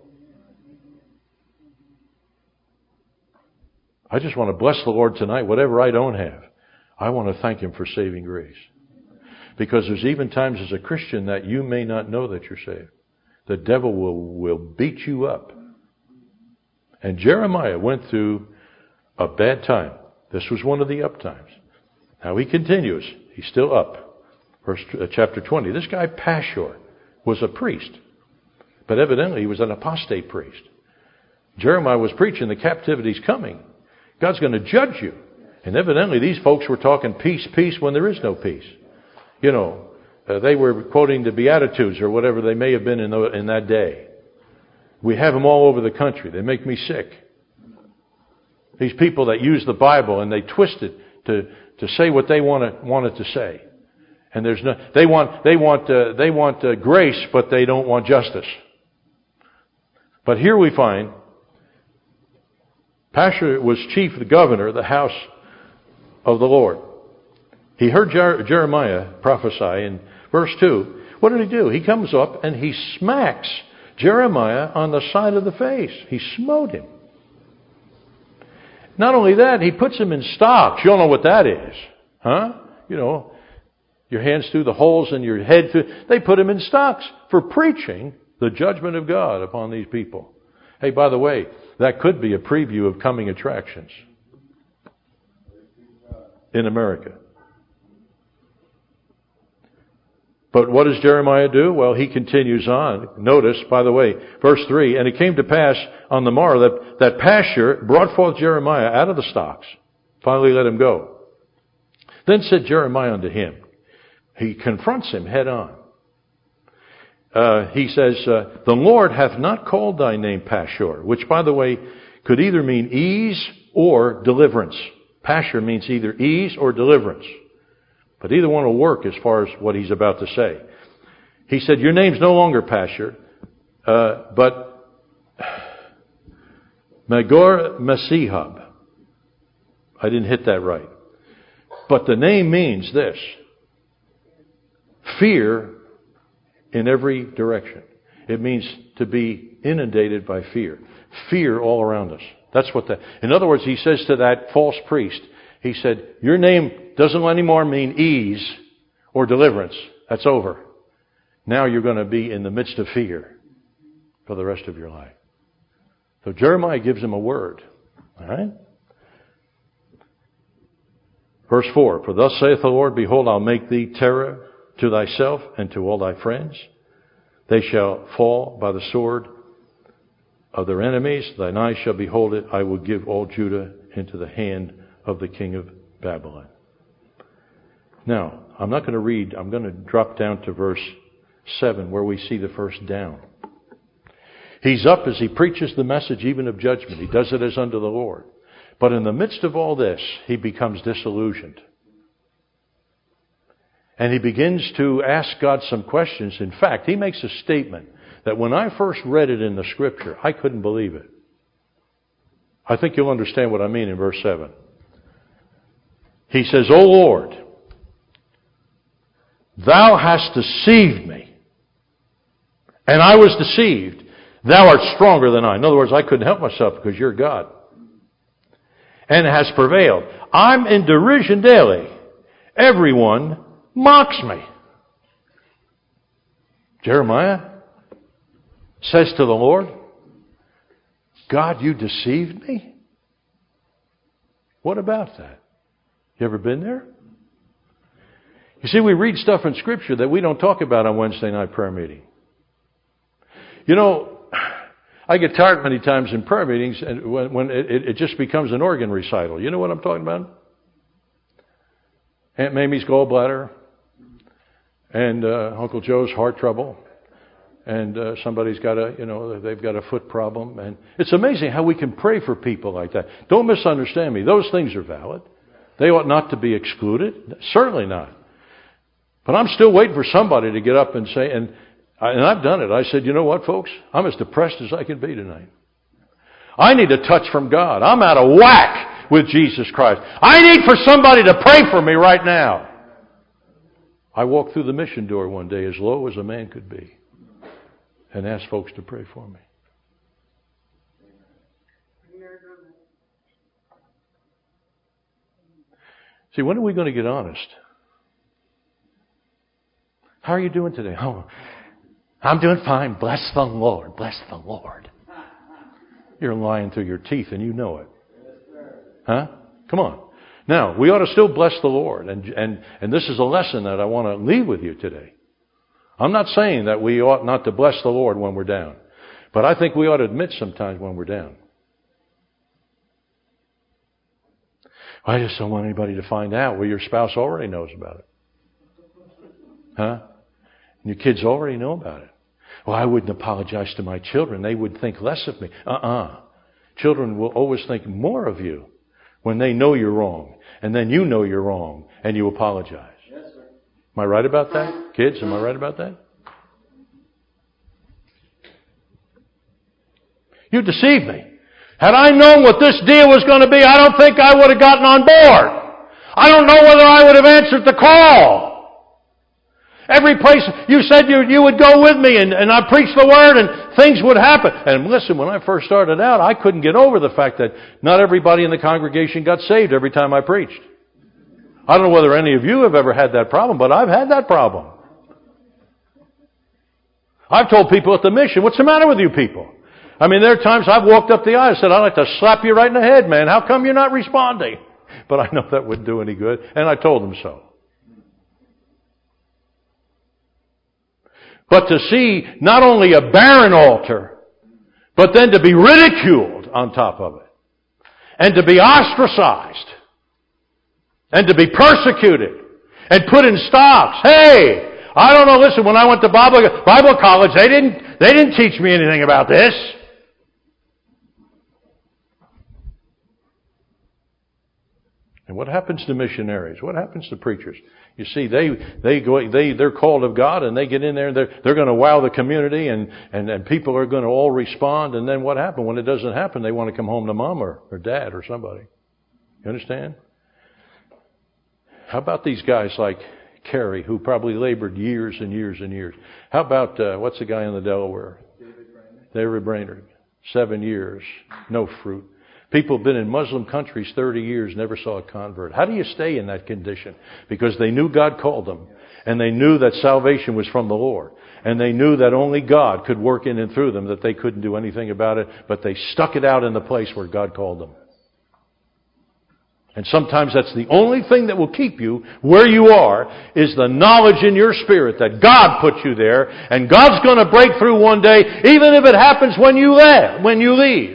I just want to bless the Lord tonight, whatever I don't have. I want to thank Him for saving grace. Because there's even times as a Christian that you may not know that you're saved. the devil will beat you up. And Jeremiah went through a bad time. This was one of the up times. Now he continues. He's still up. Chapter 20. This guy Pashur was a priest. But evidently he was an apostate priest. Jeremiah was preaching the captivity's coming. God's going to judge you. And evidently these folks were talking peace, peace when there is no peace. You know, they were quoting the Beatitudes or whatever they may have been in that day. We have them all over the country. They make me sick. These people that use the Bible and they twist it to say what they want it to say. And there's no, they want grace, but they don't want justice. But here we find Pashur was chief governor of the house of the Lord. He heard Jeremiah prophesy in verse 2. What did he do? He comes up and he smacks Jeremiah on the side of the face. He smote him. Not only that, he puts him in stocks. You all know what that is. Huh? You know, your hands through the holes in your head. They put him in stocks for preaching the judgment of God upon these people. Hey, by the way, that could be a preview of coming attractions in America. But what does Jeremiah do? Well, he continues on. Notice, by the way, verse 3, and it came to pass on the morrow that Pashur brought forth Jeremiah out of the stocks, finally let him go. Then said Jeremiah unto him, he confronts him head on. He says, the Lord hath not called thy name Pashur, which, by the way, could either mean ease or deliverance. Pashur means either ease or deliverance. But either one will work as far as what he's about to say. He said, your name's no longer Pashur, but Magor Mesihab. I didn't hit that right. But the name means this. Fear in every direction. It means to be inundated by fear. Fear all around us. That's what in other words, he says to that false priest, he said, your name doesn't anymore mean ease or deliverance. That's over. Now you're going to be in the midst of fear for the rest of your life. So Jeremiah gives him a word. All right? Verse 4, for thus saith the Lord, behold, I'll make thee terror to thyself and to all thy friends. They shall fall by the sword of their enemies. Thine eyes shall behold it. I will give all Judah into the hand of the king of Babylon. Now, I'm not going to read. I'm going to drop down to verse 7 where we see the first down. He's up as he preaches the message even of judgment. He does it as unto the Lord. But in the midst of all this, he becomes disillusioned. And he begins to ask God some questions. In fact, he makes a statement that when I first read it in the Scripture, I couldn't believe it. I think you'll understand what I mean in verse 7. He says, O Lord, thou hast deceived me, and I was deceived. Thou art stronger than I. In other words, I couldn't help myself because you're God. And has prevailed. I'm in derision daily. Everyone mocks me. Jeremiah says to the Lord, God, you deceived me? What about that? You ever been there? You see, we read stuff in Scripture that we don't talk about on Wednesday night prayer meeting. You know, I get tired many times in prayer meetings and when it just becomes an organ recital. You know what I'm talking about? Aunt Mamie's gallbladder and Uncle Joe's heart trouble. And somebody's got they've got a foot problem. And it's amazing how we can pray for people like that. Don't misunderstand me. Those things are valid. They ought not to be excluded. Certainly not. But I'm still waiting for somebody to get up and say, and I've done it. I said, you know what, folks? I'm as depressed as I can be tonight. I need a touch from God. I'm out of whack with Jesus Christ. I need for somebody to pray for me right now. I walked through the mission door one day as low as a man could be and asked folks to pray for me. See, when are we going to get honest? How are you doing today? Oh, I'm doing fine. Bless the Lord. Bless the Lord. You're lying through your teeth and you know it. Huh? Come on. Now, we ought to still bless the Lord. And this is a lesson that I want to leave with you today. I'm not saying that we ought not to bless the Lord when we're down. But I think we ought to admit sometimes when we're down. I just don't want anybody to find out. Well, your spouse already knows about it. Huh? And your kids already know about it. Well, I wouldn't apologize to my children. They would think less of me. Children will always think more of you when they know you're wrong. And then you know you're wrong and you apologize. Yes, sir. Am I right about that? Kids, am I right about that? You deceived me. Had I known what this deal was going to be, I don't think I would have gotten on board. I don't know whether I would have answered the call. Every place you said you would go with me and I preached the word and things would happen. And listen, when I first started out, I couldn't get over the fact that not everybody in the congregation got saved every time I preached. I don't know whether any of you have ever had that problem, but I've had that problem. I've told people at the mission, what's the matter with you people? I mean, there are times I've walked up the aisle and said, I'd like to slap you right in the head, man. How come you're not responding? But I know that wouldn't do any good. And I told them so. But to see not only a barren altar, but then to be ridiculed on top of it. And to be ostracized. And to be persecuted. And put in stocks. Hey, I don't know, listen, when I went to Bible college, they didn't teach me anything about this. And what happens to missionaries? What happens to preachers? You see, they're called of God and they get in there and they're going to wow the community and people are going to all respond. And then what happens? When it doesn't happen, they want to come home to mom or dad or somebody. You understand? How about these guys like Carey, who probably labored years and years and years? How about, what's the guy in the Delaware? David Brainerd. 7 years, no fruit. People have been in Muslim countries 30 years, never saw a convert. How do you stay in that condition? Because they knew God called them. And they knew that salvation was from the Lord. And they knew that only God could work in and through them, that they couldn't do anything about it. But they stuck it out in the place where God called them. And sometimes that's the only thing that will keep you where you are, is the knowledge in your spirit that God put you there. And God's going to break through one day, even if it happens when you leave.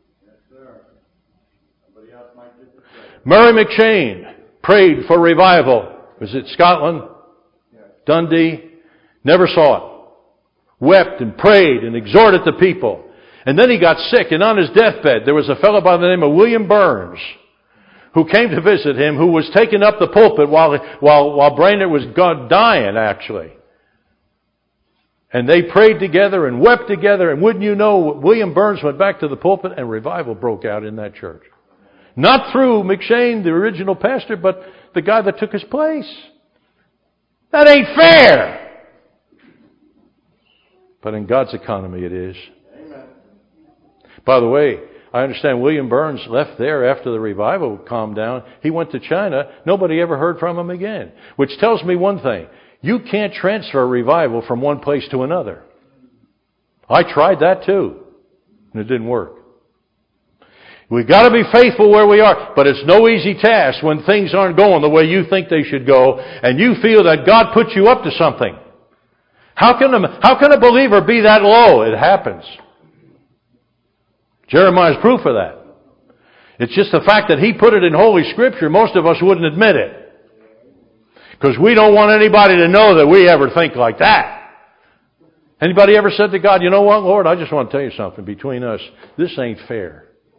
Murray McCheyne prayed for revival. Was it Scotland? Dundee? Never saw it. Wept and prayed and exhorted the people. And then he got sick, and on his deathbed there was a fellow by the name of William Burns who came to visit him, who was taking up the pulpit while Brainerd was dying, actually. And they prayed together and wept together, and wouldn't you know, William Burns went back to the pulpit and revival broke out in that church. Not through McCheyne, the original pastor, but the guy that took his place. That ain't fair. But in God's economy it is. Amen. By the way, I understand William Burns left there after the revival calmed down. He went to China. Nobody ever heard from him again. Which tells me one thing. You can't transfer a revival from one place to another. I tried that too. And it didn't work. We've got to be faithful where we are, but it's no easy task when things aren't going the way you think they should go, and you feel that God put you up to something. How can a believer be that low? It happens. Jeremiah's proof of that. It's just the fact that he put it in Holy Scripture. Most of us wouldn't admit it. Because we don't want anybody to know that we ever think like that. Anybody ever said to God, you know what, Lord, I just want to tell you something between us. This ain't fair.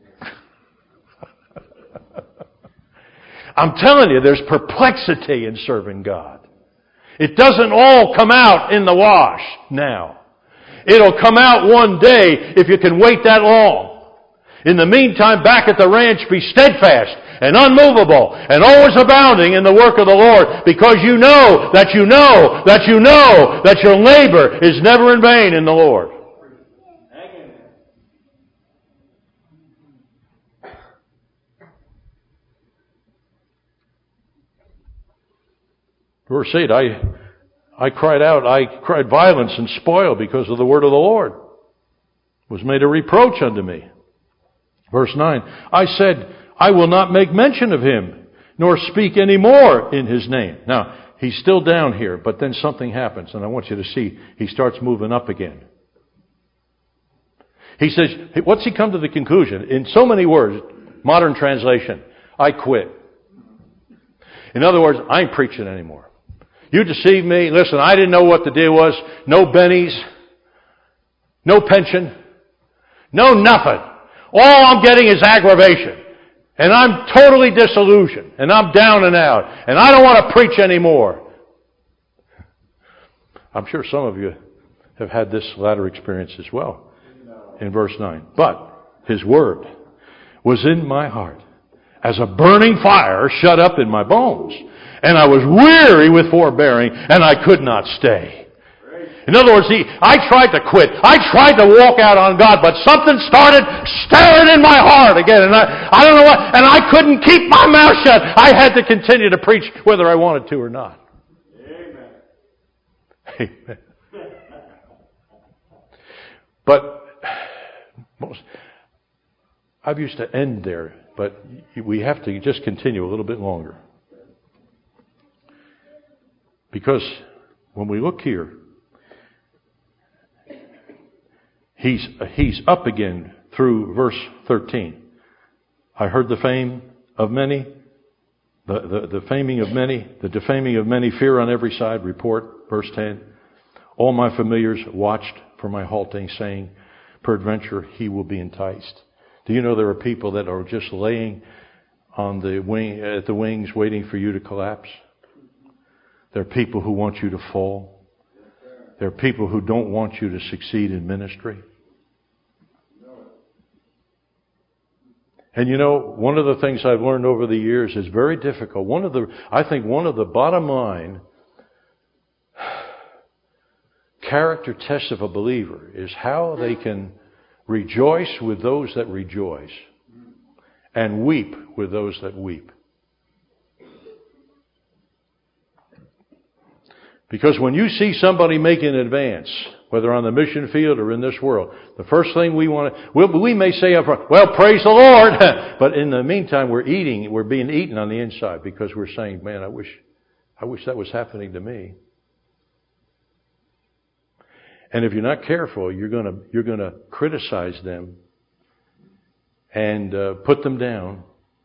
I'm telling you, there's perplexity in serving God. It doesn't all come out in the wash now. It'll come out one day if you can wait that long. In the meantime, back at the ranch, be steadfast and unmovable and always abounding in the work of the Lord, because you know that your labor is never in vain in the Lord. Verse 8, I cried out, I cried violence and spoil because of the word of the Lord. It was made a reproach unto me. Verse 9, I said, I will not make mention of him, nor speak any more in his name. Now, he's still down here, but then something happens, and I want you to see, he starts moving up again. He says, what's he come to the conclusion? In so many words, modern translation, I quit. In other words, I ain't preaching anymore. You deceived me. Listen, I didn't know what the deal was. No bennies. No pension. No nothing. All I'm getting is aggravation. And I'm totally disillusioned. And I'm down and out. And I don't want to preach anymore. I'm sure some of you have had this latter experience as well. In verse 9. But his word was in my heart as a burning fire shut up in my bones. And I was weary with forbearing, and I could not stay. In other words, I tried to quit. I tried to walk out on God, but something started stirring in my heart again. And I don't know what, and I couldn't keep my mouth shut. I had to continue to preach whether I wanted to or not. Amen. Amen. But I've used to end there, but we have to just continue a little bit longer. Because when we look here, he's up again through verse 13. I heard the fame of many, the faming of many, the defaming of many, fear on every side, report, verse 10. All my familiars watched for my halting, saying, peradventure he will be enticed. Do you know there are people that are just laying on the wing, at the wings waiting for you to collapse? There are people who want you to fall. There are people who don't want you to succeed in ministry. And you know, one of the things I've learned over the years is very difficult. I think one of the bottom line character tests of a believer is how they can rejoice with those that rejoice and weep with those that weep. Because when you see somebody making an advance, whether on the mission field or in this world, the first thing we may say up front, well, praise the Lord. But in the meantime, we're being eaten on the inside because we're saying, man, I wish that was happening to me. And if you're not careful, you're gonna criticize them and put them down.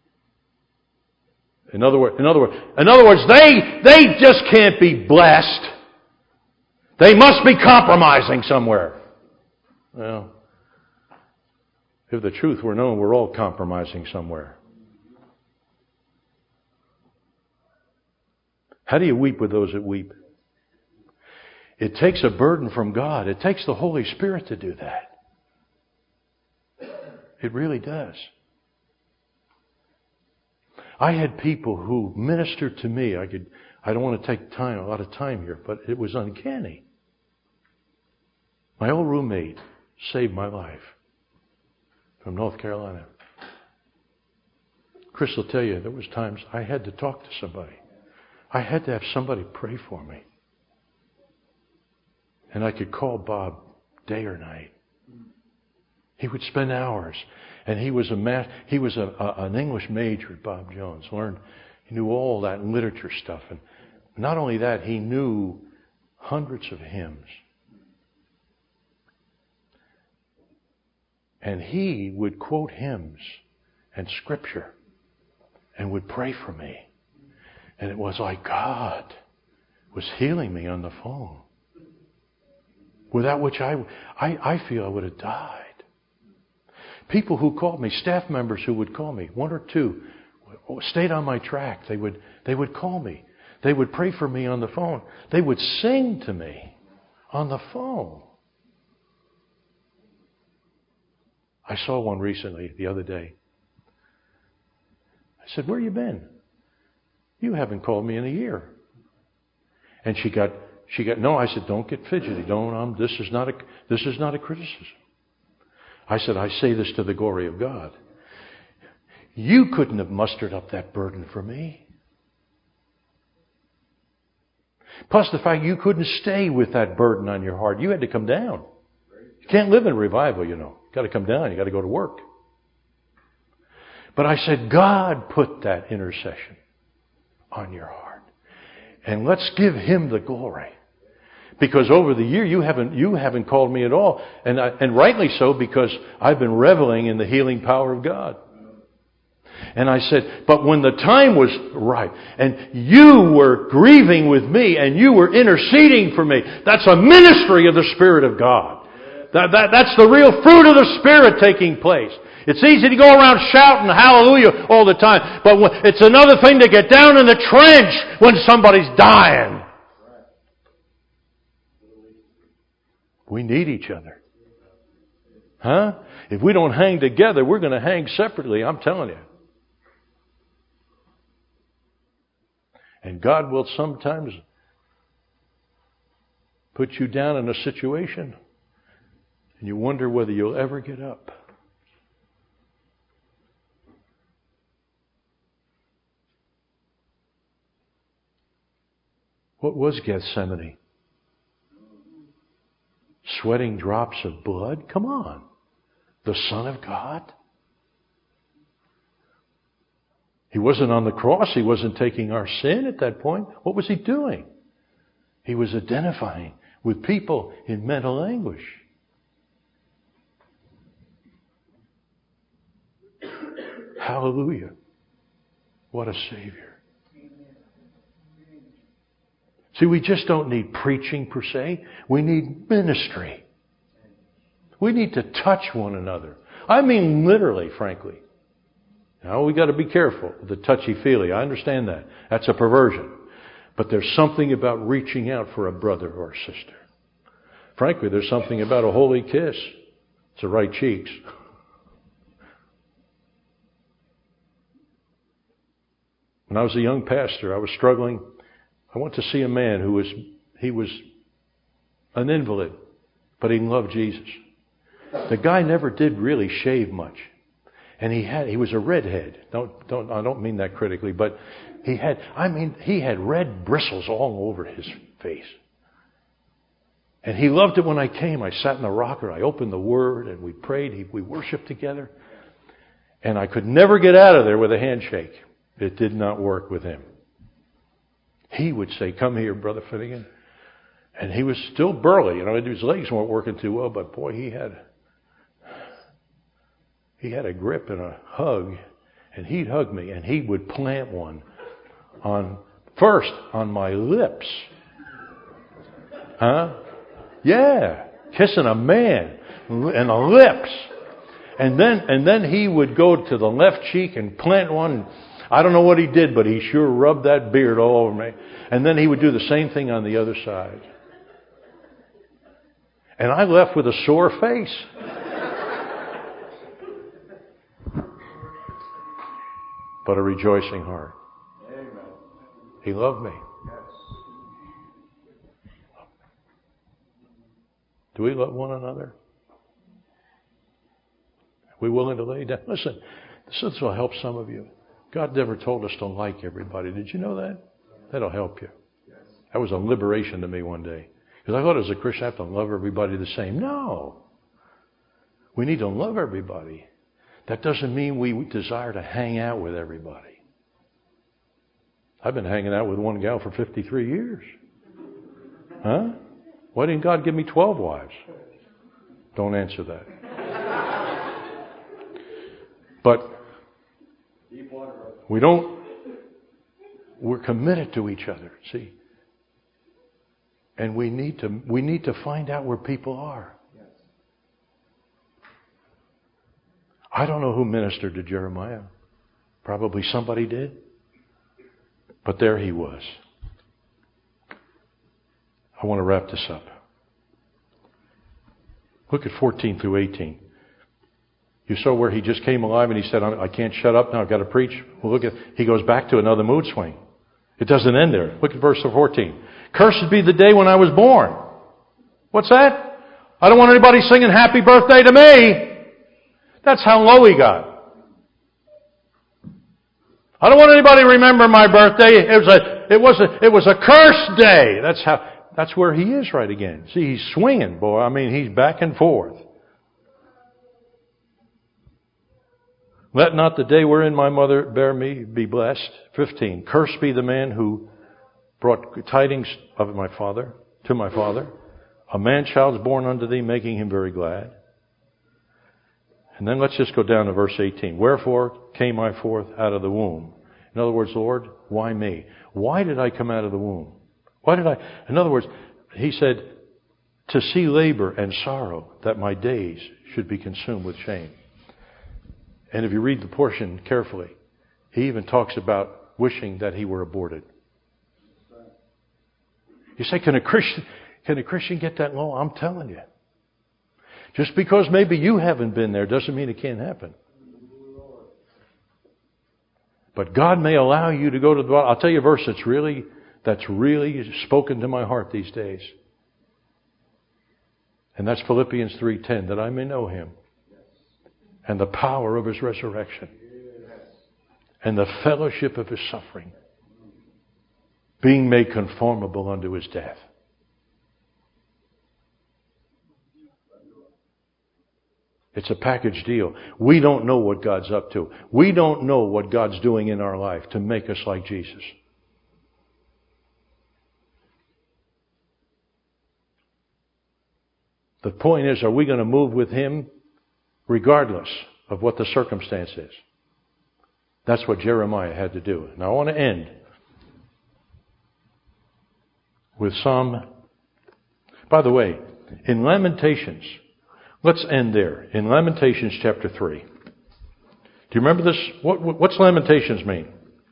In other words, they just can't be blessed. They must be compromising somewhere. Well, if the truth were known, we're all compromising somewhere. How do you weep with those that weep? It takes a burden from God. It takes the Holy Spirit to do that. It really does. I had people who ministered to me. I don't want to take a lot of time here, but it was uncanny. My old roommate saved my life from North Carolina. Chris will tell you there was times I had to talk to somebody. I had to have somebody pray for me. And I could call Bob day or night. He would spend hours. And he was an English major, Bob Jones. He knew all that literature stuff. And not only that, he knew hundreds of hymns. And he would quote hymns and scripture and would pray for me. And it was like God was healing me on the phone. Without which I feel I would have died. People who called me, staff members who would call me, one or two, stayed on my track. They would call me. They would pray for me on the phone. They would sing to me on the phone. I saw one recently, the other day. I said, where you been? You haven't called me in a year. And she got, no, I said, don't get fidgety. This is not a criticism. I said, I say this to the glory of God. You couldn't have mustered up that burden for me. Plus the fact you couldn't stay with that burden on your heart. You had to come down. You can't live in revival, you know. You've got to come down. You've got to go to work. But I said, God put that intercession on your heart. And let's give Him the glory. Because over the year you haven't called me at all. And rightly so, because I've been reveling in the healing power of God. And I said, but when the time was right, and you were grieving with me, and you were interceding for me, that's a ministry of the Spirit of God. That's the real fruit of the Spirit taking place. It's easy to go around shouting hallelujah all the time, but it's another thing to get down in the trench when somebody's dying. We need each other. Huh? If we don't hang together, we're going to hang separately, I'm telling you. And God will sometimes put you down in a situation and you wonder whether you'll ever get up. What was Gethsemane? Sweating drops of blood? Come on. The Son of God? He wasn't on the cross. He wasn't taking our sin at that point. What was He doing? He was identifying with people in mental anguish. Hallelujah. What a Savior. See, we just don't need preaching per se. We need ministry. We need to touch one another. I mean literally, frankly. Now, we got to be careful with the touchy-feely. I understand that. That's a perversion. But there's something about reaching out for a brother or a sister. Frankly, there's something about a holy kiss. It's the right cheeks. When I was a young pastor, I was struggling. I went to see a man who was an invalid, but he loved Jesus. The guy never did really shave much. And he was a redhead. I don't mean that critically, but he had red bristles all over his face. And he loved it when I came. I sat in the rocker, I opened the Word, and we prayed, we worshiped together. And I could never get out of there with a handshake. It did not work with him. He would say, "Come here, Brother Finnegan." And he was still burly. You know, his legs weren't working too well, but boy, he had a grip and a hug. And he'd hug me, and he would plant one first on my lips. Huh? Yeah. Kissing a man and the lips. And then he would go to the left cheek and plant one. I don't know what he did, but he sure rubbed that beard all over me. And then he would do the same thing on the other side. And I left with a sore face. But a rejoicing heart. He loved me. Do we love one another? Are we willing to lay down? Listen, this will help some of you. God never told us to like everybody. Did you know that? That'll help you. That was a liberation to me one day. Because I thought as a Christian I have to love everybody the same. No. We need to love everybody. That doesn't mean we desire to hang out with everybody. I've been hanging out with one gal for 53 years. Huh? Why didn't God give me 12 wives? Don't answer that. But we're committed to each other, see? And we need to find out where people are. I don't know who ministered to Jeremiah. Probably somebody did. But there he was. I want to wrap this up. Look at 14 through 18. You saw where he just came alive and he said, I can't shut up now, I've got to preach. Well, he goes back to another mood swing. It doesn't end there. Look at verse 14. Cursed be the day when I was born. What's that? I don't want anybody singing happy birthday to me. That's how low he got. I don't want anybody to remember my birthday. It was a cursed day. That's where he is right again. See, he's swinging, boy. I mean, he's back and forth. Let not the day wherein my mother bare me be blessed. 15. Cursed be the man who brought tidings of my father to my father. A man child is born unto thee, making him very glad. And then let's just go down to verse 18. Wherefore came I forth out of the womb? In other words, Lord, why me? Why did I come out of the womb? In other words, he said, to see labor and sorrow, that my days should be consumed with shame. And if you read the portion carefully, he even talks about wishing that he were aborted. You say, can a Christian get that low? I'm telling you. Just because maybe you haven't been there doesn't mean it can't happen. But God may allow you to go to the bottom. I'll tell you a verse that's really spoken to my heart these days. And that's Philippians 3:10, that I may know Him and the power of His resurrection and the fellowship of His suffering, being made conformable unto His death. It's a package deal. We don't know what God's up to. We don't know what God's doing in our life to make us like Jesus. The point is, are we going to move with Him regardless of what the circumstance is? That's what Jeremiah had to do. Now I want to end with Psalm. By the way, in Lamentations, let's end there. In Lamentations chapter 3. Do you remember this? What's Lamentations mean?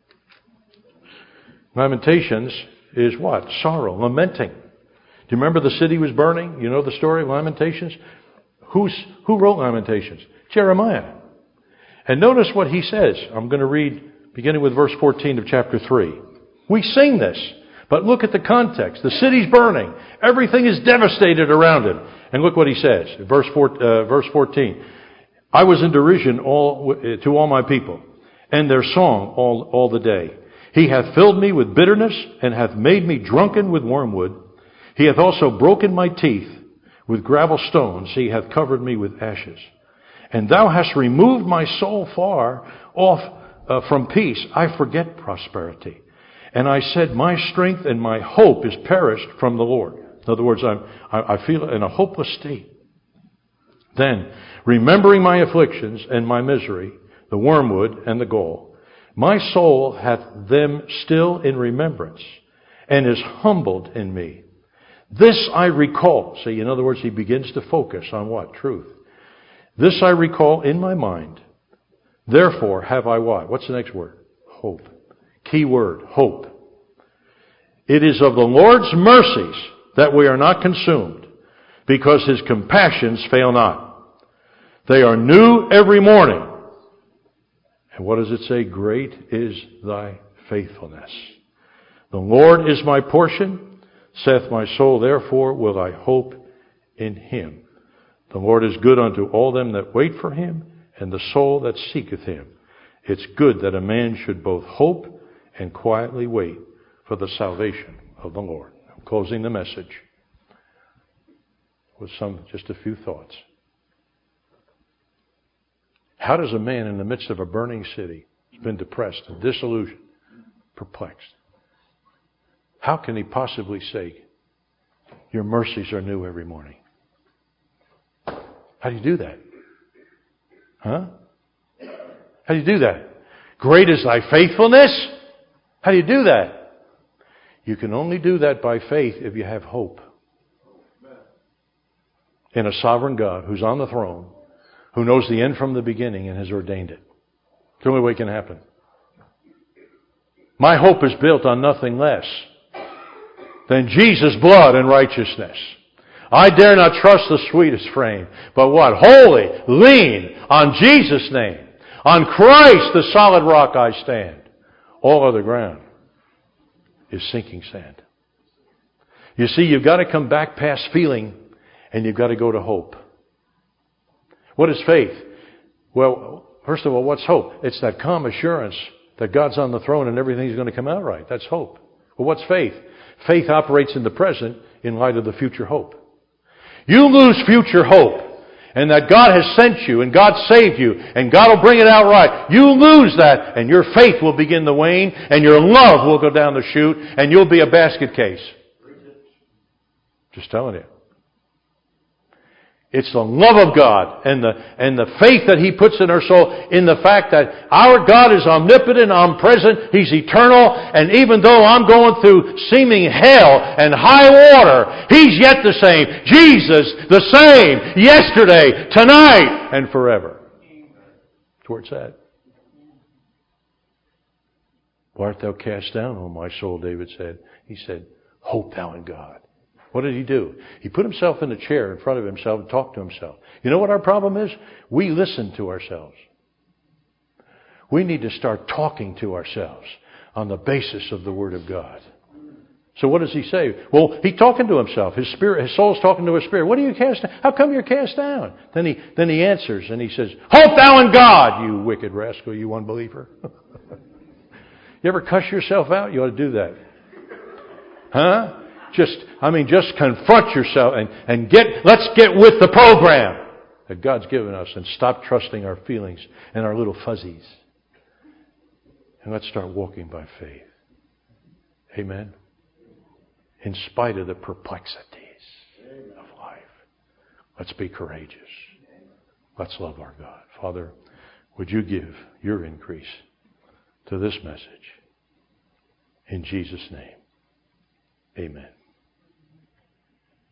Lamentations is what? Sorrow, lamenting. Do you remember the city was burning? You know the story of Lamentations? Who wrote Lamentations? Jeremiah. And notice what he says. I'm going to read beginning with verse 14 of chapter 3. We sing this, but look at the context. The city's burning. Everything is devastated around him. And look what he says, verse 14. I was in derision to all my people, and their song all the day. He hath filled me with bitterness, and hath made me drunken with wormwood. He hath also broken my teeth with gravel stones. He hath covered me with ashes. And thou hast removed my soul far off from peace. I forget prosperity. And I said, my strength and my hope is perished from the Lord. In other words, I feel in a hopeless state. Then, remembering my afflictions and my misery, the wormwood and the gall, my soul hath them still in remembrance, and is humbled in me. This I recall. See, in other words, he begins to focus on what? Truth. This I recall in my mind. Therefore have I what? What's the next word? Hope. Key word, hope. It is of the Lord's mercies that we are not consumed, because His compassions fail not. They are new every morning. And what does it say? Great is thy faithfulness. The Lord is my portion, saith my soul, therefore will I hope in Him. The Lord is good unto all them that wait for Him, and the soul that seeketh Him. It's good that a man should both hope and quietly wait for the salvation of the Lord. I'm closing the message with just a few thoughts. How does a man in the midst of a burning city, who's been depressed and disillusioned, perplexed, how can he possibly say, your mercies are new every morning? How do you do that? Huh? How do you do that? Great is thy faithfulness. How do you do that? You can only do that by faith if you have hope in a sovereign God who's on the throne, who knows the end from the beginning and has ordained it. It's the only way it can happen. My hope is built on nothing less than Jesus' blood and righteousness. I dare not trust the sweetest frame, but what? Wholly lean on Jesus' name. On Christ, the solid rock, I stand. All other ground is sinking sand. You see, you've got to come back past feeling, and you've got to go to hope. What is faith? Well, first of all, what's hope? It's that calm assurance That God's on the throne and everything's going to come out right. That's hope. Well, what's faith? Faith operates in the present in light of the future hope. You lose future hope, and that God has sent you, and God saved you, and God will bring it out right. You lose that, and your faith will begin to wane, and your love will go down the chute, and you'll be a basket case. Just telling you. It's the love of God and the faith that He puts in our soul in the fact that our God is omnipotent, omnipresent, He's eternal, and even though I'm going through seeming hell and high water, He's yet the same. Jesus, the same, yesterday, tonight, and forever. That's where it's at. Why art thou cast down, O my soul, David said. He said, hope thou in God. What did he do? He put himself in a chair in front of himself and talked to himself. You know what our problem is? We listen to ourselves. We need to start talking to ourselves on the basis of the Word of God. So what does he say? Well, he's talking to himself. His spirit, his soul's talking to his spirit. What are you cast down? How come you're cast down? Then he answers and he says, hope thou in God, you wicked rascal, you unbeliever. You ever cuss yourself out? You ought to do that. Huh? Just confront yourself and let's get with the program that God's given us and stop trusting our feelings and our little fuzzies. And let's start walking by faith. Amen. In spite of the perplexities of life. Let's be courageous. Let's love our God. Father, would you give your increase to this message? In Jesus' name. Amen.